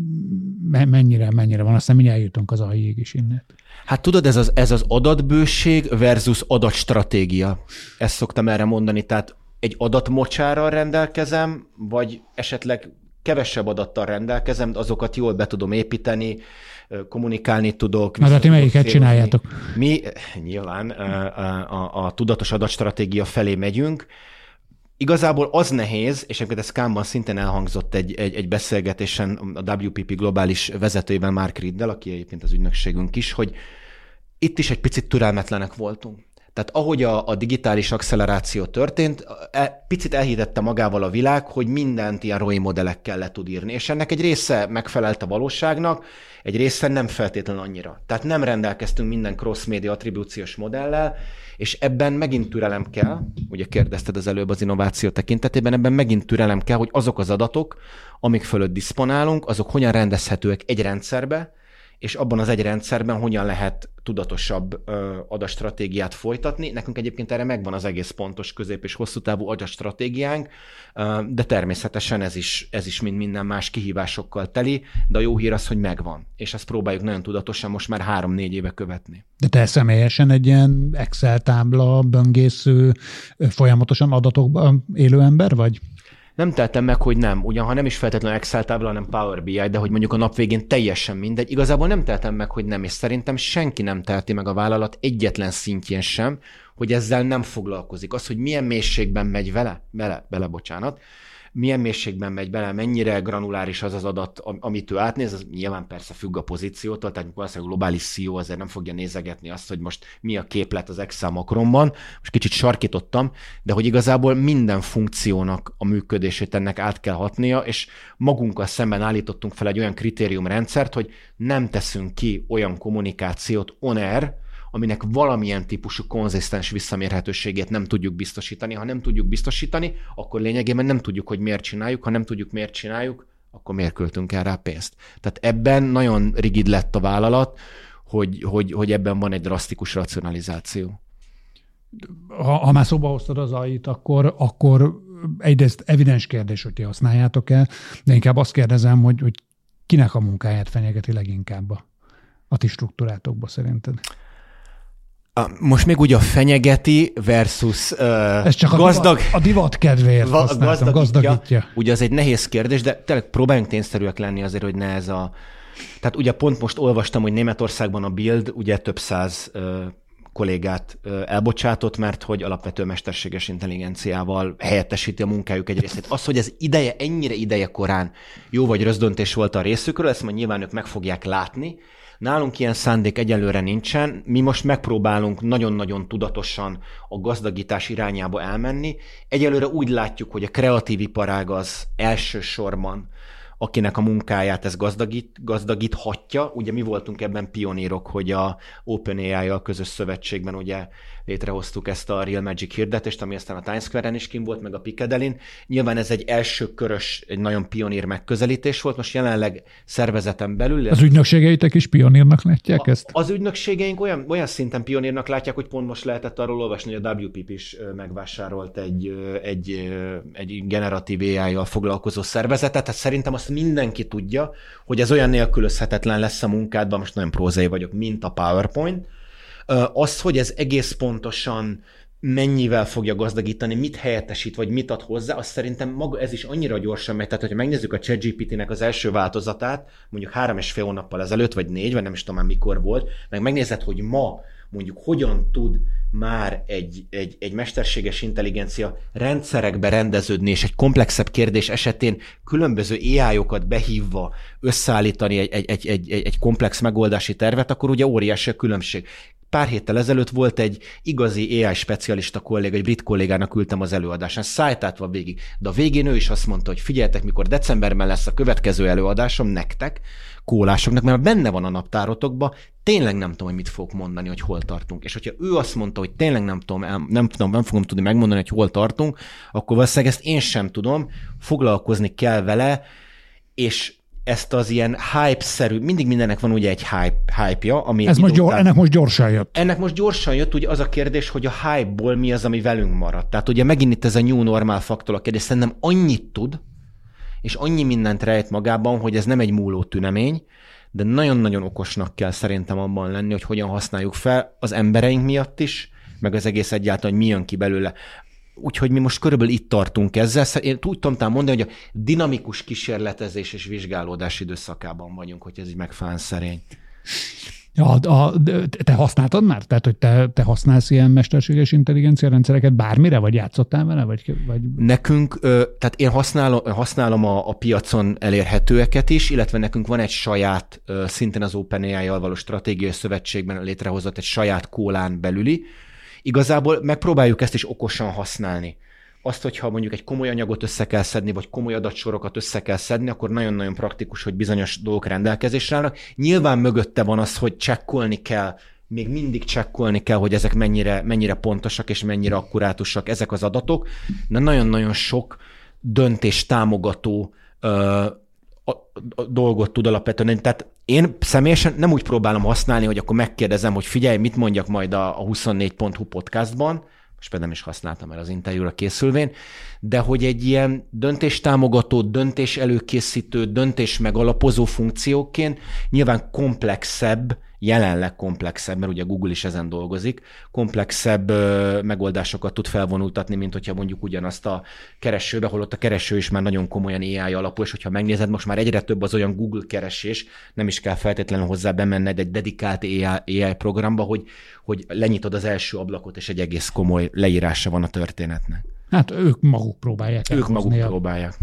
mennyire, mennyire van? Aztán mindjárt eljutunk az á í-ig is innen. Hát tudod, ez az, ez az adatbőség versus adatstratégia. Ezt szoktam erre mondani, tehát egy adatmocsárral rendelkezem, vagy esetleg kevesebb adattal rendelkezem, de azokat jól be tudom építeni, kommunikálni tudok. Na, de ti melyiket csináljátok? Mi nyilván a, a, a tudatos adatstratégia felé megyünk. Igazából az nehéz, és egyébként ez Cannes-ban szintén elhangzott egy, egy, egy beszélgetésen a dupla vé pé pé globális vezetőjével, Mark Riddel, aki egyébként az ügynökségünk is, hogy itt is egy picit türelmetlenek voltunk. Tehát ahogy a, a digitális acceleráció történt, e, picit elhitette magával a világ, hogy mindent ilyen roi modellekkel le tud írni, és ennek egy része megfelelt a valóságnak, egy része nem feltétlenül annyira. Tehát nem rendelkeztünk minden cross-média attribúciós modellel, és ebben megint türelem kell, ugye kérdezted az előbb az innováció tekintetében, ebben megint türelem kell, hogy azok az adatok, amik fölött diszponálunk, azok hogyan rendezhetőek egy rendszerbe, és abban az egy rendszerben hogyan lehet tudatosabb ö, adatstratégiát folytatni. Nekünk egyébként erre megvan az egész pontos közép- és hosszú távú adatstratégiánk, ö, de természetesen ez is, ez is mind minden más kihívásokkal teli, de a jó hír az, hogy megvan. És ezt próbáljuk nagyon tudatosan most már három-négy éve követni. De te személyesen egy ilyen Excel tábla, böngésző, folyamatosan adatokban élő ember vagy? Nem teltem meg, hogy nem. Ugyan, ha nem is feltétlenül Excel tábla, hanem Power bé i, de hogy mondjuk a nap végén teljesen mindegy. Igazából nem teltem meg, hogy nem, és szerintem senki nem telti meg a vállalat egyetlen szintjén sem, hogy ezzel nem foglalkozik. Az, hogy milyen mélységben megy vele, bele, bele, bocsánat, milyen mélységben megy bele, mennyire granuláris az az adat, amit ő átnéz, az nyilván persze függ a pozíciótól, tehát valószínűleg a globális cé e o azért nem fogja nézegetni azt, hogy most mi a képlet az Excel makronban, most kicsit sarkítottam, de hogy igazából minden funkciónak a működését ennek át kell hatnia, és magunkkal szemben állítottunk fel egy olyan kritériumrendszert, hogy nem teszünk ki olyan kommunikációt on-air, aminek valamilyen típusú konzisztens visszamérhetőségét nem tudjuk biztosítani. Ha nem tudjuk biztosítani, akkor lényegében nem tudjuk, hogy miért csináljuk. Ha nem tudjuk, miért csináljuk, akkor miért költünk el rá pénzt. Tehát ebben nagyon rigid lett a vállalat, hogy, hogy, hogy ebben van egy drasztikus racionalizáció. Ha, ha már szóba hoztad az á í-t, akkor, akkor egyrészt evidens kérdés, hogy ti használjátok el, de inkább azt kérdezem, hogy, hogy kinek a munkáját fenyegeti leginkább a, a ti struktúrátokba szerinted? Most még ugye a fenyegeti versus uh, Ez csak a gazdag... Divat, a divat kedvéért használtam, gazdagítja. gazdagítja. Ugye az egy nehéz kérdés, de tényleg próbáljunk tényszerűek lenni azért, hogy ne ez a... Tehát ugye pont most olvastam, hogy Németországban a Bild ugye több száz uh, kollégát elbocsátott, mert hogy alapvetően mesterséges intelligenciával helyettesíti a munkájuk egy részét. Az, hogy ez ideje, ennyire ideje korán jó vagy rossz döntés volt a részükről, ezt majd nyilván ők meg fogják látni. Nálunk ilyen szándék egyelőre nincsen, mi most megpróbálunk nagyon-nagyon tudatosan a gazdagítás irányába elmenni. Egyelőre úgy látjuk, hogy a kreatív iparág az elsősorban, akinek a munkáját ez gazdagít, gazdagíthatja. Ugye mi voltunk ebben pionírok, hogy a OpenAI-jal közös szövetségben ugye létrehoztuk ezt a Real Magic hirdetést, ami aztán a Times Square-en is kint volt, meg a Piccadillyn. Nyilván ez egy első körös, egy nagyon pionír megközelítés volt, most jelenleg szervezeten belül. Az ügynökségeitek is pionírnak látják a, ezt? Az ügynökségeink olyan, olyan szinten pionírnak látják, hogy pont most lehetett arról olvasni, hogy a dupla vé pé is megvásárolt egy, egy, egy generatív á í-jal foglalkozó szervezetet, tehát szerintem azt mindenki tudja, hogy ez olyan nélkülözhetetlen lesz a munkádban, most nagyon prózai vagyok, mint a PowerPoint. Az, hogy ez egész pontosan mennyivel fogja gazdagítani, mit helyettesít, vagy mit ad hozzá, azt szerintem maga ez is annyira gyorsan megy. Tehát, hogyha megnézzük a ChatGPT-nek az első változatát, mondjuk három és fél hónappal ezelőtt, vagy négy, vagy nem is tudom már mikor volt, meg megnézed, hogy ma mondjuk hogyan tud már egy, egy, egy mesterséges intelligencia rendszerekbe rendeződni, és egy komplexebb kérdés esetén különböző á í-okat behívva összeállítani egy, egy, egy, egy, egy komplex megoldási tervet, akkor ugye óriási a különbség. Pár héttel ezelőtt volt egy igazi á í specialista kolléga, egy brit kollégának küldtem az előadásán, szájtátva végig. De a végén ő is azt mondta, hogy figyeljetek, mikor decemberben lesz a következő előadásom nektek, kólásoknak, mert benne van a naptárotokban, tényleg nem tudom, hogy mit fogok mondani, hogy hol tartunk. És hogyha ő azt mondta, hogy tényleg nem tudom, nem, nem, tudom, nem fogom tudni megmondani, hogy hol tartunk, akkor valószínűleg ezt én sem tudom, foglalkozni kell vele, és ezt az ilyen hype-szerű, mindig mindennek van ugye egy hype, hype-ja, ami... Ez most gyor, ennek most gyorsan jött. Ennek most gyorsan jött, ugye az a kérdés, hogy a hype-ból mi az, ami velünk maradt. Tehát ugye megint itt ez a new normal faktor a kérdés, szerintem annyit tud, és annyi mindent rejt magában, hogy ez nem egy múló tünemény, de nagyon-nagyon okosnak kell szerintem abban lenni, hogy hogyan használjuk fel az embereink miatt is, meg az egész egyáltalán, hogy mi jön ki belőle. Úgyhogy mi most körülbelül itt tartunk ezzel. Én úgy tudom mondani, hogy a dinamikus kísérletezés és vizsgálódás időszakában vagyunk, hogy ez így megfelelően szerény. Ja, a, te használtad már? Tehát, hogy te, te használsz ilyen mesterséges intelligencia rendszereket bármire, vagy játszottál vele? Vagy, vagy... Nekünk, tehát én használom, használom a, a piacon elérhetőeket is, illetve nekünk van egy saját, szintén az OpenAI-jal való stratégiai szövetségben létrehozott egy saját kólán belüli. Igazából megpróbáljuk ezt is okosan használni. Azt, hogyha mondjuk egy komoly anyagot össze kell szedni, vagy komoly adatsorokat össze kell szedni, akkor nagyon-nagyon praktikus, hogy bizonyos dolgok rendelkezésre állnak. Nyilván mögötte van az, hogy csekkolni kell, még mindig csekkolni kell, hogy ezek mennyire, mennyire pontosak és mennyire akkurátusak ezek az adatok, de nagyon-nagyon sok döntés támogató ö, a, a dolgot tud alapvetően. Tehát én személyesen nem úgy próbálom használni, hogy akkor megkérdezem, hogy figyelj, mit mondjak majd a, a huszonnégy pont hu podcastban, most például nem is használtam el az interjúra készülvén, de hogy egy ilyen döntéstámogató, döntés előkészítő, döntés megalapozó funkcióként nyilván komplexebb, jelenleg komplexebb, mert ugye Google is ezen dolgozik, komplexebb ö, megoldásokat tud felvonultatni, mint hogyha mondjuk ugyanazt a keresőbe, holott a kereső is már nagyon komolyan á í alapú, és hogyha megnézed, most már egyre több az olyan Google keresés, nem is kell feltétlenül hozzá bemenned egy dedikált á í programba, hogy, hogy lenyitod az első ablakot, és egy egész komoly leírása van a történetnek. Hát ők maguk próbálják. Ők maguk a, próbálják.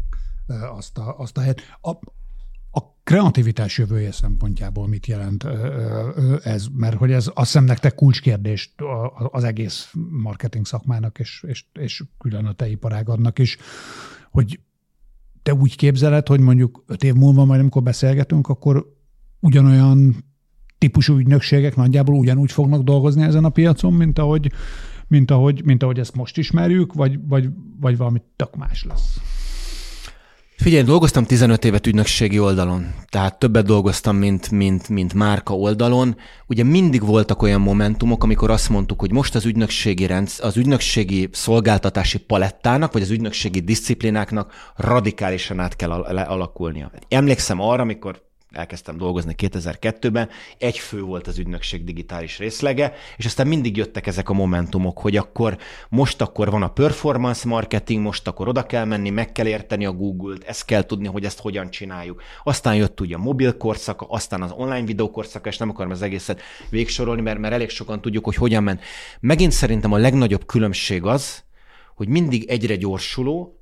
Azt a, azt a helyet. A, A kreativitás jövője szempontjából mit jelent ez? Mert hogy ez azt hiszem nektek kulcskérdés az egész marketing szakmának, és, és, és külön a te iparágadnak is, hogy te úgy képzeled, hogy mondjuk öt év múlva majd, amikor beszélgetünk, akkor ugyanolyan típusú ügynökségek nagyjából ugyanúgy fognak dolgozni ezen a piacon, mint ahogy, mint ahogy, mint ahogy ezt most ismerjük, vagy, vagy, vagy valami tök más lesz? Figyelj, dolgoztam tizenöt évet ügynökségi oldalon, tehát többet dolgoztam, mint, mint, mint márka oldalon. Ugye mindig voltak olyan momentumok, amikor azt mondtuk, hogy most az ügynökségi, rendsz, az ügynökségi szolgáltatási palettának, vagy az ügynökségi diszciplináknak radikálisan át kell alakulnia. Emlékszem arra, amikor elkezdtem dolgozni kétezer-kettőben, egy fő volt az ügynökség digitális részlege, és aztán mindig jöttek ezek a momentumok, hogy akkor most akkor van a performance marketing, most akkor oda kell menni, meg kell érteni a Google-t, ezt kell tudni, hogy ezt hogyan csináljuk. Aztán jött ugye a mobil korszaka, aztán az online videó korszaka, és nem akarom az egészet végsorolni, mert, mert elég sokan tudjuk, hogy hogyan ment. Megint szerintem a legnagyobb különbség az, hogy mindig egyre gyorsuló,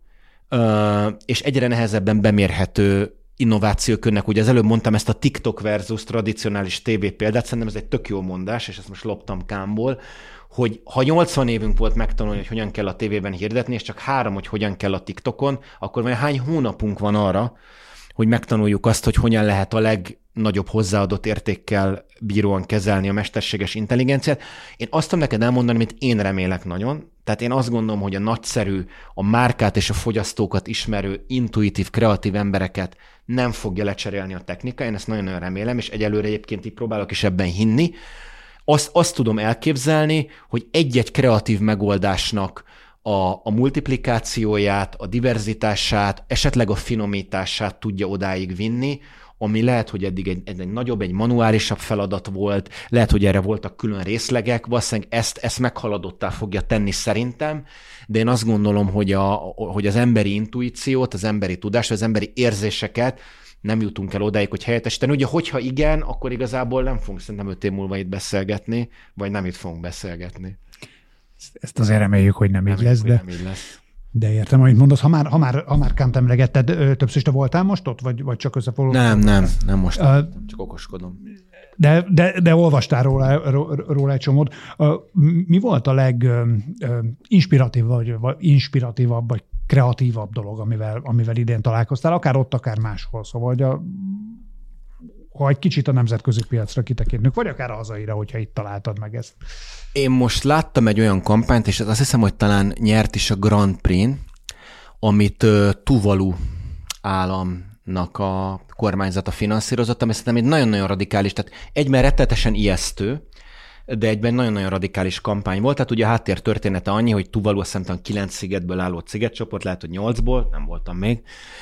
és egyre nehezebben bemérhető innovációk jönnek. Ugye az előbb mondtam ezt a TikTok versus tradicionális tévé példát, szerintem ez egy tök jó mondás, és ezt most loptam Kámból, hogy ha nyolcvan évünk volt megtanulni, hogy hogyan kell a tévében hirdetni, és csak három, hogy hogyan kell a TikTokon, akkor majd hány hónapunk van arra, hogy megtanuljuk azt, hogy hogyan lehet a legnagyobb hozzáadott értékkel bíróan kezelni a mesterséges intelligenciát. Én azt tudom neked elmondani, amit én remélek nagyon. Tehát én azt gondolom, hogy a nagyszerű, a márkát és a fogyasztókat ismerő, intuitív, kreatív embereket nem fogja lecserélni a technika. Én ezt nagyon-nagyon remélem, és egyelőre egyébként így próbálok is ebben hinni. Azt, azt tudom elképzelni, hogy egy-egy kreatív megoldásnak a, a multiplikációját, a diverzitását, esetleg a finomítását tudja odáig vinni, ami lehet, hogy eddig egy, egy, egy nagyobb, egy manuálisabb feladat volt, lehet, hogy erre voltak külön részlegek, valószínűleg ezt, ezt meghaladottá fogja tenni szerintem, de én azt gondolom, hogy, a, hogy az emberi intuíciót, az emberi tudást, az emberi érzéseket nem jutunk el odáig, hogy helyettesíteni. Ugye, hogyha igen, akkor igazából nem fogunk szerintem öt év múlva itt beszélgetni, vagy nem itt fogunk beszélgetni. Ezt azért reméljük, hogy nem, nem így lesz, de... Nem így lesz. De értem, amit mondasz, ha már, ha már, ha már Kámt emlegetted, többször te voltál most ott, vagy, vagy csak összefoglaló? Nem, nem, nem most, uh, csak okoskodom. De, de, de olvastál róla, róla egy csomót. Mi volt a leginspiratívabb, vagy inspiratívabb, vagy kreatívabb dolog, amivel, amivel idén találkoztál, akár ott, akár máshol? Szóval, hogy a, ha egy kicsit a nemzetközi piacra kitekintünk, vagy akár a hazaira, hogyha itt találtad meg ezt. Én most láttam egy olyan kampányt, és azt hiszem, hogy talán nyert is a Grand Prix-n, amit uh, Tuvalu államnak a kormányzata finanszírozott, ami szerintem egy nagyon-nagyon radikális, tehát egyben rettetesen ijesztő, de egyben nagyon-nagyon radikális kampány volt. Tehát ugye a háttér története annyi, hogy Tuvalu azt hiszem kilenc szigetből álló szigetcsoport, lehet, hogy nyolcból, nem voltam még,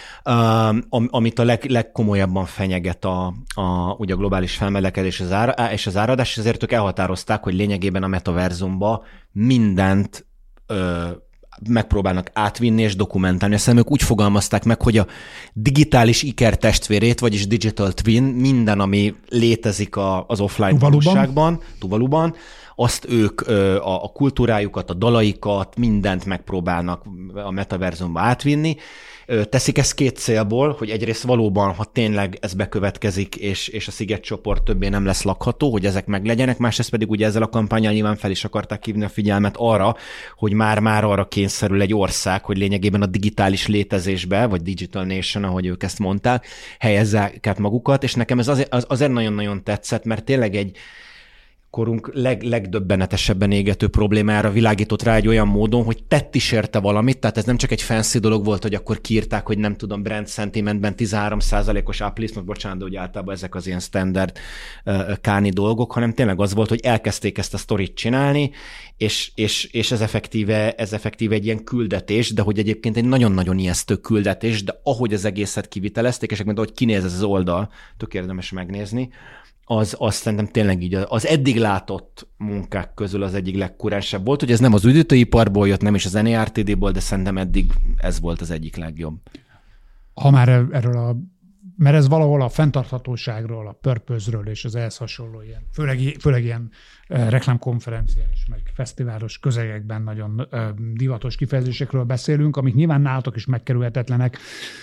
uh, amit a leg, legkomolyabban fenyeget a, a, ugye a globális felmelegedés és az, ára, és az áradás, és ezért ők elhatározták, hogy lényegében a metaverzumba mindent uh, megpróbálnak átvinni és dokumentálni. Aztán ők úgy fogalmazták meg, hogy a digitális ikertestvérét, vagyis digital twin, minden, ami létezik a, az offline valóságban, Tuvaluban, azt ők a, a kultúrájukat, a dalaikat, mindent megpróbálnak a metaverzumba átvinni. Teszik ezt két célból, hogy egyrészt valóban, ha tényleg ez bekövetkezik, és, és a szigetcsoport többé nem lesz lakható, hogy ezek meglegyenek, másrészt pedig ugye ezzel a kampánnyal nyilván fel is akarták hívni a figyelmet arra, hogy már-már arra kényszerül egy ország, hogy lényegében a digitális létezésbe, vagy digital nation, ahogy ők ezt mondták, helyezzák át magukat, és nekem ez azért, az, azért nagyon-nagyon tetszett, mert tényleg egy korunk leg, legdöbbenetesebben égető problémára világított rá egy olyan módon, hogy tett is érte valamit, tehát ez nem csak egy fancy dolog volt, hogy akkor kiírták, hogy nem tudom, brand sentimentben tizenhárom százalékos uplift, most bocsánat, de hogy általában ezek az ilyen standard uh, káni dolgok, hanem tényleg az volt, hogy elkezdték ezt a sztorit csinálni, és, és, és ez, effektíve, ez effektíve egy ilyen küldetés, de hogy egyébként egy nagyon-nagyon ijesztő küldetés, de ahogy az egészet kivitelezték, és ahogy kinéz ez az oldal, tök érdemes megnézni, az, az szerintem tényleg így az eddig látott munkák közül az egyik legkurensebb volt, hogy ez nem az üdítőiparból jött, nem is az en é er té dé-ból, de szerintem eddig ez volt az egyik legjobb. Ha már erről a, mert ez valahol a fenntarthatóságról, a purpose-ről és az ehhez hasonló ilyen, főleg, főleg ilyen uh, reklámkonferenciás, meg fesztiválos közegekben nagyon uh, divatos kifejezésekről beszélünk, amik nyilván nálatok is megkerülhetetlenek,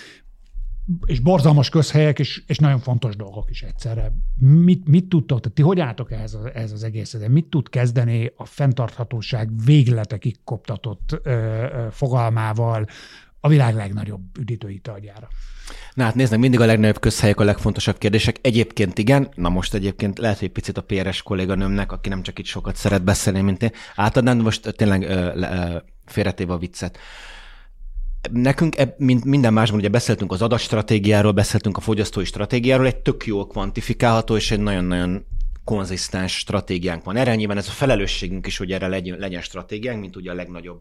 és borzalmas közhelyek, és, és nagyon fontos dolgok is egyszerre. Mit, mit tudtok, tehát ti hogy álltok ehhez, a, ehhez az egészhez? Mit tud kezdeni a fenntarthatóság végletekig koptatott ö, ö, fogalmával a világ legnagyobb üdítőitalgyára? Na hát nézd, mindig a legnagyobb közhelyek a legfontosabb kérdések. Egyébként igen, na most egyébként lehet, hogy picit a pé er es kolléganőmnek, aki nem csak itt sokat szeret beszélni, mint én, átadnám, de most tényleg ö, ö, félretéve a viccet. Nekünk, mint minden másban, ugye beszéltünk az adatstratégiáról, beszéltünk a fogyasztói stratégiáról, egy tök jól kvantifikálható és egy nagyon-nagyon konzisztens stratégiánk van. Erre nyilván ez a felelősségünk is, hogy erre legyen, legyen stratégiánk, mint ugye a legnagyobb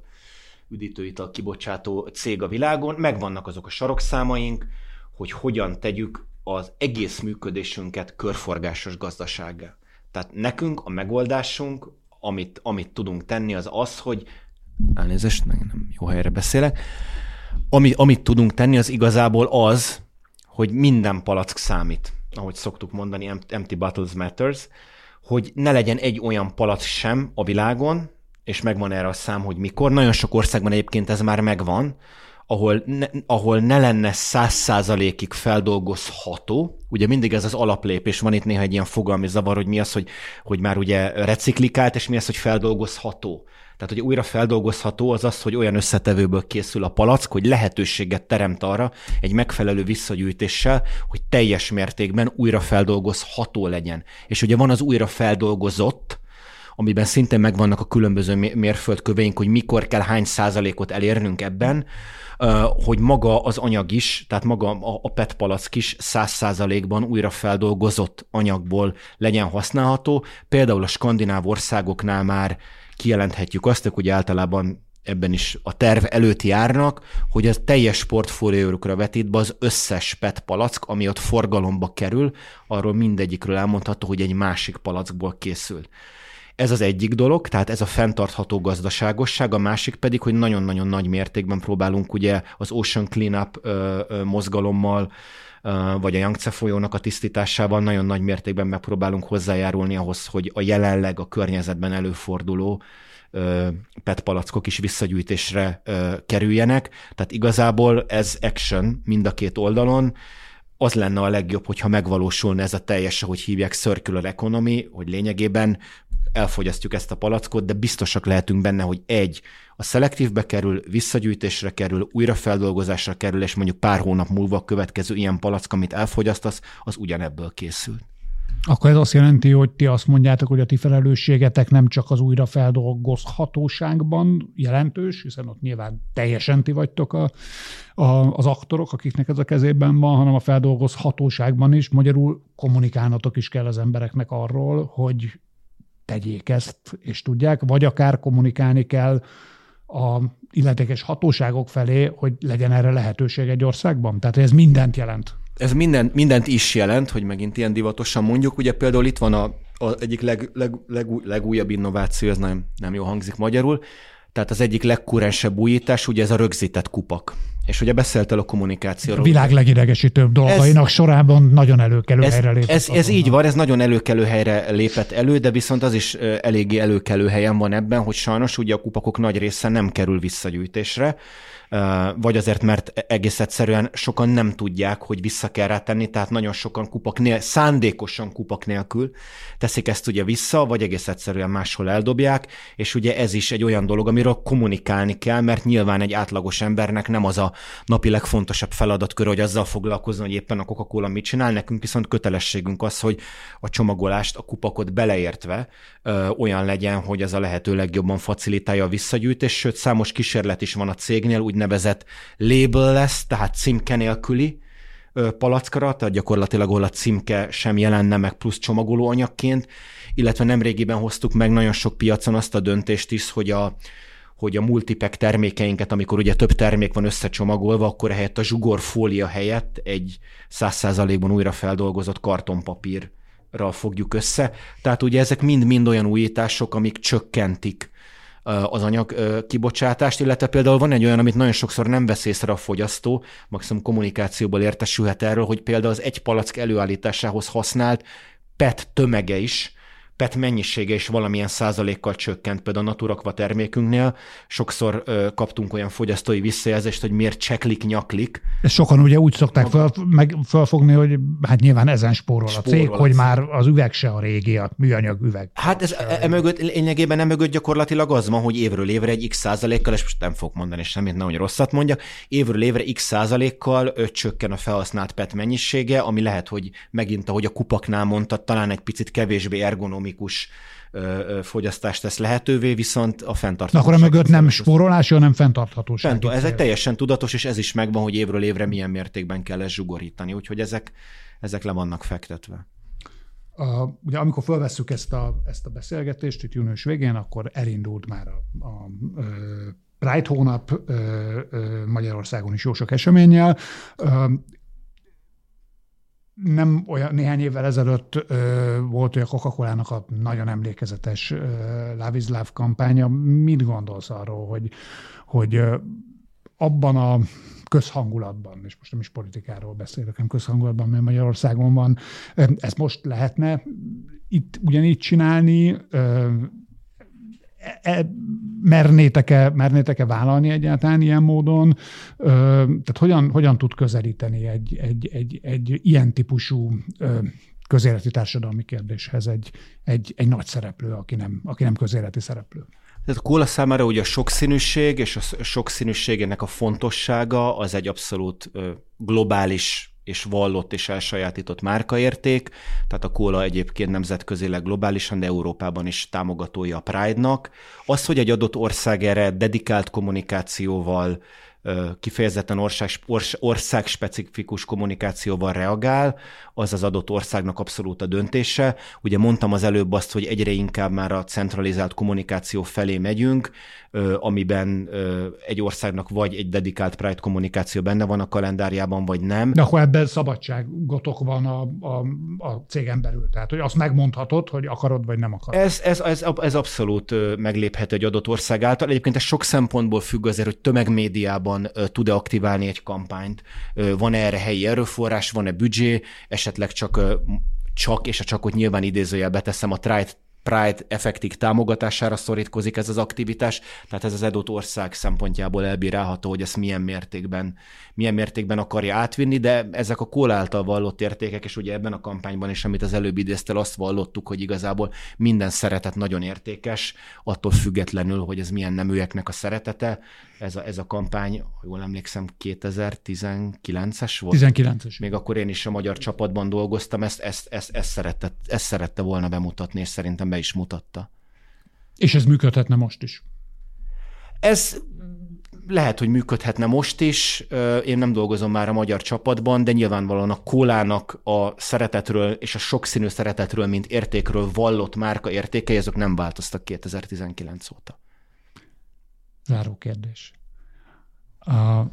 üdítőital kibocsátó cég a világon. Megvannak azok a sarokszámaink, hogy hogyan tegyük az egész működésünket körforgásos gazdasággá. Tehát nekünk a megoldásunk, amit, amit tudunk tenni, az az, hogy elnézést, nem jó helyre beszélek, Ami, amit tudunk tenni, az igazából az, hogy minden palack számít, ahogy szoktuk mondani, empty bottles matters, hogy ne legyen egy olyan palack sem a világon, és megvan erre a szám, hogy mikor. Nagyon sok országban egyébként ez már megvan, ahol ne, ahol ne lenne száz százalékig feldolgozható. Ugye mindig ez az alaplépés, van itt néha egy ilyen fogalmi zavar, hogy mi az, hogy, hogy már ugye reciklikált, és mi az, hogy feldolgozható. Tehát, hogy újra feldolgozható az az, hogy olyan összetevőből készül a palack, hogy lehetőséget teremt arra egy megfelelő visszagyűjtéssel, hogy teljes mértékben újra feldolgozható legyen. És ugye van az újra feldolgozott, amiben szintén megvannak a különböző mérföldköveink, hogy mikor kell hány százalékot elérnünk ebben, hogy maga az anyag is, tehát maga a pé é té palack is száz százalékban újra feldolgozott anyagból legyen használható. Például a skandináv országoknál már kijelenthetjük azt, hogy általában ebben is a terv előtt járnak, hogy a teljes portfóliójukra vetítve az összes pé é té palack, ami ott forgalomba kerül, arról mindegyikről elmondható, hogy egy másik palackból készül. Ez az egyik dolog, tehát ez a fenntartható gazdaságosság, a másik pedig, hogy nagyon-nagyon nagy mértékben próbálunk ugye az Ocean Cleanup ö, ö, mozgalommal, ö, vagy a Yangtze folyónak a tisztításával nagyon nagy mértékben megpróbálunk hozzájárulni ahhoz, hogy a jelenleg a környezetben előforduló ö, pé é té palackok is visszagyűjtésre ö, kerüljenek. Tehát igazából ez action mind a két oldalon. Az lenne a legjobb, hogyha megvalósulna ez a teljes, ahogy hívják, circular economy, hogy lényegében elfogyasztjuk ezt a palackot, de biztosak lehetünk benne, hogy egy, a szelektívbe kerül, visszagyűjtésre kerül, újrafeldolgozásra kerül, és mondjuk pár hónap múlva a következő ilyen palack, amit elfogyasztasz, az ugyanebből készül. Akkor ez azt jelenti, hogy ti azt mondjátok, hogy a ti felelősségetek nem csak az újrafeldolgozhatóságban jelentős, hiszen ott nyilván teljesen ti vagytok a, a, az aktorok, akiknek ez a kezében van, hanem a feldolgozhatóságban is. Magyarul kommunikálnatok is kell az embereknek arról, hogy tegyék ezt, és tudják, vagy akár kommunikálni kell a illetékes hatóságok felé, hogy legyen erre lehetőség egy országban. Tehát ez mindent jelent. Ez minden, mindent is jelent, hogy megint ilyen divatosan mondjuk. Ugye például itt van a, a egyik leg, leg, leg, legújabb innováció, ez nem, nem jól hangzik magyarul, tehát az egyik legkurensebb újítás, ugye ez a rögzített kupak. És ugye beszéltél a kommunikációról. A világ legidegesítőbb dolgainak ez, sorában nagyon előkelő ez, helyre lépett. Ez, ez így van, ez nagyon előkelő helyre lépett elő, de viszont az is eléggé előkelő helyen van ebben, hogy sajnos ugye a kupakok nagy része nem kerül visszagyűjtésre, vagy azért, mert egész egyszerűen sokan nem tudják, hogy vissza kell rá tenni, tehát nagyon sokan kupak nél, szándékosan kupak nélkül teszik ezt ugye vissza, vagy egész egyszerűen máshol eldobják, és ugye ez is egy olyan dolog, amiről kommunikálni kell, mert nyilván egy átlagos embernek nem az a napi legfontosabb feladatkör, hogy azzal foglalkozni, hogy éppen a Coca-Cola mit csinál, nekünk viszont kötelességünk az, hogy a csomagolást, a kupakot beleértve ö, olyan legyen, hogy az a lehető legjobban facilitálja a visszagyűjtést, sőt számos kísérlet is van a cégnél, úgy nevezett label-less, tehát címke nélküli palackra, tehát gyakorlatilag ahol a címke sem jelenne meg plusz csomagolóanyagként, illetve nemrégiben hoztuk meg nagyon sok piacon azt a döntést is, hogy a, hogy a multipack termékeinket, amikor ugye több termék van összecsomagolva, akkor ehelyett a zsugorfólia helyett egy száz százalékban újra feldolgozott kartonpapírral fogjuk össze. Tehát ugye ezek mind-mind olyan újítások, amik csökkentik az anyag kibocsátást, illetve például van egy olyan, amit nagyon sokszor nem vesz észre a fogyasztó, maximum kommunikációból értesülhet erről, hogy például az egy palack előállításához használt pé é té tömege is, pé é té mennyisége is valamilyen százalékkal csökkent, például a Naturakva termékünknél. Sokszor ö, kaptunk olyan fogyasztói visszajelzést, hogy miért cseklik, nyaklik. Ezt sokan ugye úgy szokták föl, meg felfogni, hogy hát nyilván ezen spórol a cég, hogy cég. Már az üveg se a régi, a műanyag üveg. Hát ez emögött, lényegében emögött gyakorlatilag az van, hogy évről évre egy x százalékkal, és most nem fogok mondani semmit, nehogy rosszat mondjak, évről évre x százalékkal ö, csökken a felhasznált pé é té mennyisége, ami lehet, hogy megint, ahogy a kupaknál mondtad, talán egy picit kevésbé ergonomikus fogyasztást tesz lehetővé, viszont a fenntarthatóság. Akkor emögött nem spórolás, hanem fenntarthatóság. Fent, ez egy teljesen tudatos, és ez is megvan, hogy évről évre milyen mértékben kell ezt zsugorítani, úgyhogy ezek, ezek le vannak fektetve. Uh, ugye amikor felvesszük ezt a, ezt a beszélgetést itt június végén, akkor elindult már a, a, a Pride hónap uh, uh, Magyarországon is jó sok eseménnyel. Uh, nem olyan néhány évvel ezelőtt ö, volt, hogy a Coca-Colának a nagyon emlékezetes ö, Love is Love kampánya. Mit gondolsz arról, hogy, hogy ö, abban a közhangulatban, és most nem is politikáról beszélek, hanem közhangulatban, mert Magyarországon van, ö, ezt most lehetne itt ugyanígy csinálni, ö, E, mernétek-e, mernétek-e vállalni egyáltalán ilyen módon? Ö, tehát hogyan, hogyan tud közelíteni egy, egy, egy, egy ilyen típusú ö, közéleti társadalmi kérdéshez egy, egy, egy nagy szereplő, aki nem, aki nem közéleti szereplő? Tehát a kóla számára ugye a sokszínűség és a sokszínűségének a fontossága az egy abszolút ö, globális és vallott és elsajátított márkaérték, tehát a kóla egyébként nemzetközileg globálisan, de Európában is támogatója a Pride-nak. Az, hogy egy adott ország erre dedikált kommunikációval, kifejezetten ország, országspecifikus kommunikációval reagál, az az adott országnak abszolút a döntése. Ugye mondtam az előbb azt, hogy egyre inkább már a centralizált kommunikáció felé megyünk, amiben egy országnak vagy egy dedikált Pride kommunikáció benne van a kalendárjában, vagy nem. De akkor ebben szabadságotok van a, a, a cégen belül. Tehát, hogy azt megmondhatod, hogy akarod, vagy nem akarod. Ez, ez, ez, ez abszolút megléphető egy adott ország által. Egyébként ez sok szempontból függ azért, hogy tömegmédiában tud-e aktiválni egy kampányt. Van-e erre helyi erőforrás, van-e büdzsé, esetleg csak, csak és a csakot nyilván idézőjelbe teszem, a Pride Pride effektív támogatására szorítkozik ez az aktivitás, tehát ez az adott ország szempontjából elbírálható, hogy ezt milyen mértékben, milyen mértékben akarja átvinni, de ezek a kóla által vallott értékek, és ugye ebben a kampányban is, amit az előbb idéztél, azt vallottuk, hogy igazából minden szeretet nagyon értékes, attól függetlenül, hogy ez milyen neműeknek a szeretete. Ez a, ez a kampány, ha jól emlékszem, kétezer-tizenkilences volt. tizenkilences. Még akkor én is a magyar csapatban dolgoztam, ezt, ezt, ezt, ezt, szerette, ezt szerette volna bemutatni, és szerintem be is mutatta. És ez működhetne most is? Ez lehet, hogy működhetne most is. Én nem dolgozom már a magyar csapatban, de nyilvánvalóan a kólának a szeretetről és a sokszínű szeretetről, mint értékről vallott márka értékei, azok nem változtak kétezer-tizenkilenc óta. Záró kérdés. Uh,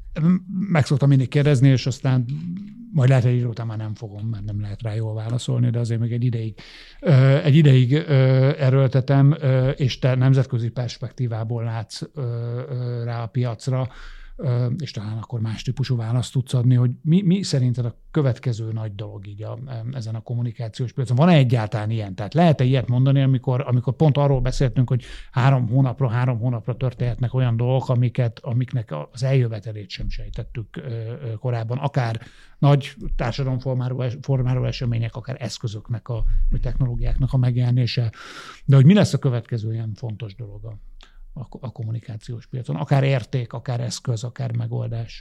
meg szoktam mindig kérdezni, és aztán majd lehet, hogy idő után már nem fogom, mert nem lehet rá jól válaszolni, de azért még egy ideig, uh, egy ideig uh, erőltetem, uh, és te nemzetközi perspektívából látsz uh, uh, rá a piacra, uh, és talán akkor más típusú választ tudsz adni, hogy mi, mi szerinted a következő nagy dolog így a, ezen a kommunikációs piacon? Van-e egyáltalán ilyen? Tehát lehet-e ilyet mondani, amikor, amikor pont arról beszéltünk, hogy három hónapra, három hónapra történhetnek olyan dolgok, amiket, amiknek az eljövetelét sem sejtettük korábban, akár nagy társadalomformáló formáló események, akár eszközöknek, a, vagy technológiáknak a megjelenése. De hogy mi lesz a következő ilyen fontos dolog a, a, a kommunikációs piacon? Akár érték, akár eszköz, akár megoldás.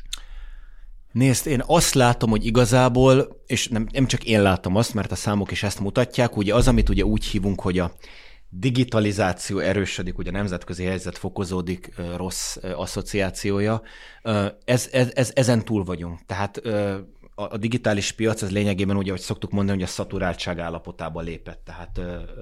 Nézd, én azt látom, hogy igazából, és nem, nem csak én látom azt, mert a számok is ezt mutatják, ugye az, amit ugye úgy hívunk, hogy a digitalizáció erősödik, ugye a nemzetközi helyzet fokozódik, rossz asszociációja, ez, ez, ez, ezen túl vagyunk. Tehát a digitális piac, ez lényegében ugye, hogy szoktuk mondani, hogy a szaturáltság állapotában lépett. Tehát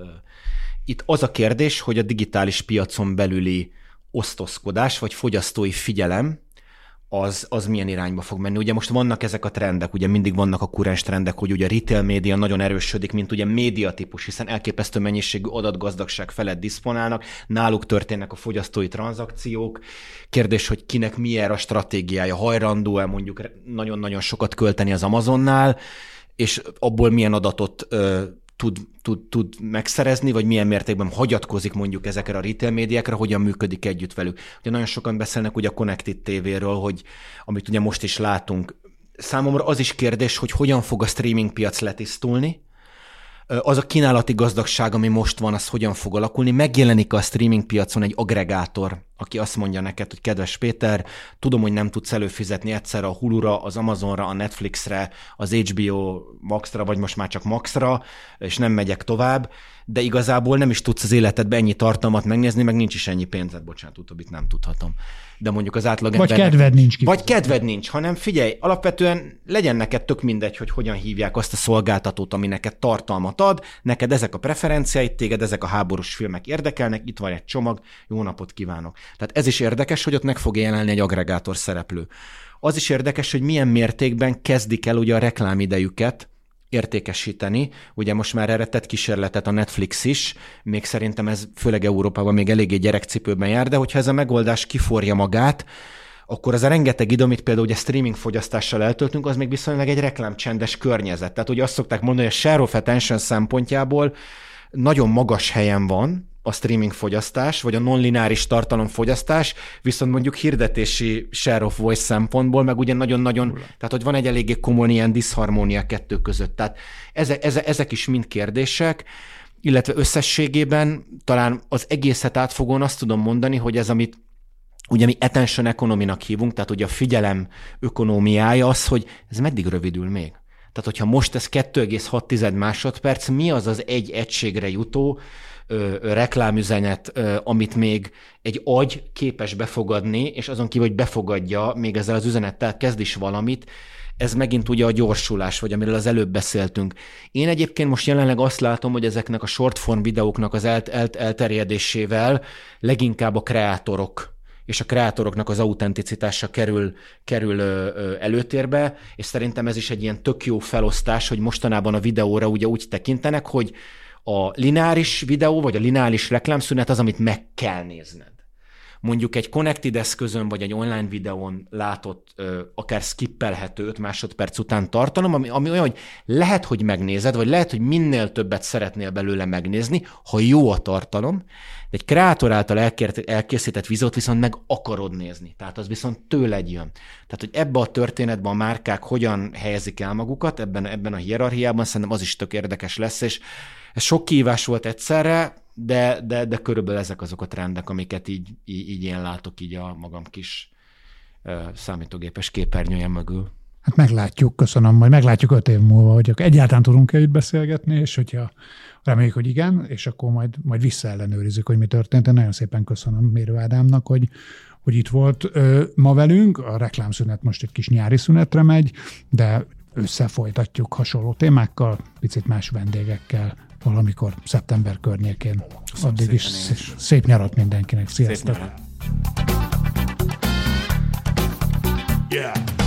itt az a kérdés, hogy a digitális piacon belüli osztozkodás, vagy fogyasztói figyelem, az, az milyen irányba fog menni. Ugye most vannak ezek a trendek, ugye mindig vannak a kurens trendek, hogy ugye a retail média nagyon erősödik, mint ugye médiatípus, hiszen elképesztő mennyiségű adatgazdagság felett diszponálnak, náluk történnek a fogyasztói tranzakciók. Kérdés, hogy kinek milyen a stratégiája, hajlandó-e mondjuk nagyon-nagyon sokat költeni az Amazonnál, és abból milyen adatot ö, tud, tud, tud megszerezni, vagy milyen mértékben hagyatkozik mondjuk ezekre a retail médiákra, hogyan működik együtt velük. Ugye nagyon sokan beszélnek ugye a Connected té véről, hogy amit ugye most is látunk. Számomra az is kérdés, hogy hogyan fog a streaming piac letisztulni, az a kínálati gazdagság, ami most van, az hogyan fog alakulni. Megjelenik a streaming piacon egy agregátor, aki azt mondja neked, hogy kedves Péter, tudom, hogy nem tudsz előfizetni egyszerre a Hulura, az Amazonra, a Netflixre, az há bé o Maxra, vagy most már csak Maxra, és nem megyek tovább, de igazából nem is tudsz az életedben ennyi tartalmat megnézni, meg nincs is ennyi pénzed, bocsánat, utóbbit nem tudhatom. De mondjuk az átlag Vagy kedved nincs. Ki. Vagy kedved nincs, hanem figyelj, alapvetően legyen neked tök mindegy, hogy hogyan hívják azt a szolgáltatót, ami neked tartalmat ad, neked ezek a preferenciáid, téged ezek a háborús filmek érdekelnek, itt van egy csomag, jó napot kívánok. Tehát ez is érdekes, hogy ott meg fog jelenni egy agregátor szereplő. Az is érdekes, hogy milyen mértékben kezdik el ugye a reklámidejüket értékesíteni. Ugye most már erre tett kísérletet a Netflix is, még szerintem ez főleg Európában még eléggé gyerekcipőben jár, de hogyha ez a megoldás kiforja magát, akkor az a rengeteg idő, amit például ugye streaming fogyasztással eltöltünk, az még viszonylag egy reklámcsendes környezet. Tehát ugye azt szokták mondani, hogy a share of attention szempontjából nagyon magas helyen van a streaming fogyasztás, vagy a non-lineáris tartalom fogyasztás, viszont mondjuk hirdetési share of voice szempontból, meg ugye nagyon-nagyon, Ula. tehát hogy van egy eléggé komoly ilyen diszharmónia kettő között. Tehát ezek, ezek is mind kérdések, illetve összességében talán az egészet átfogón azt tudom mondani, hogy ez, amit ugye mi attention economy-nak hívunk, tehát ugye a figyelem ökonómiája az, hogy ez meddig rövidül még. Tehát hogyha most ez kettő egész hat másodperc, mi az az egy egységre jutó ö, ö, reklámüzenet, ö, amit még egy agy képes befogadni, és azon kívül, hogy befogadja, még ezzel az üzenettel kezd is valamit, ez megint ugye a gyorsulás, vagy amiről az előbb beszéltünk. Én egyébként most jelenleg azt látom, hogy ezeknek a shortform videóknak az el, el, elterjedésével leginkább a kreátorok és a kreátoroknak az autenticitása kerül, kerül előtérbe, és szerintem ez is egy ilyen tök jó felosztás, hogy mostanában a videóra ugye úgy tekintenek, hogy a lineáris videó, vagy a lineáris reklámszünet az, amit meg kell nézned. Mondjuk egy connected eszközön, vagy egy online videón látott, ö, akár skippelhető öt másodperc után tartalom, ami, ami olyan, hogy lehet, hogy megnézed, vagy lehet, hogy minél többet szeretnél belőle megnézni, ha jó a tartalom, de egy kreátor által elkért, elkészített videót viszont meg akarod nézni. Tehát az viszont tőled jön. Tehát, hogy ebbe a történetben a márkák hogyan helyezik el magukat, ebben, ebben a hierarchiában, szerintem az is tök érdekes lesz, és ez sok kihívás volt egyszerre, De, de, de körülbelül ezek azok a trendek, amiket így, így, így én látok így a magam kis uh, számítógépes képernyője mögül. Hát meglátjuk, köszönöm, majd meglátjuk öt év múlva, hogy egyáltalán tudunk-e itt beszélgetni, és hogyha reméljük, hogy igen, és akkor majd, majd visszaellenőrizzük, hogy mi történt. Én nagyon szépen köszönöm Mérő Ádámnak, hogy, hogy itt volt ö, ma velünk. A reklámszünet most egy kis nyári szünetre megy, de összefolytatjuk hasonló témákkal, picit más vendégekkel, valamikor szeptember környékén. Köszönöm. Addig is szép, szép nyarat mindenkinek. Sziasztok! Szép nyarat. Yeah.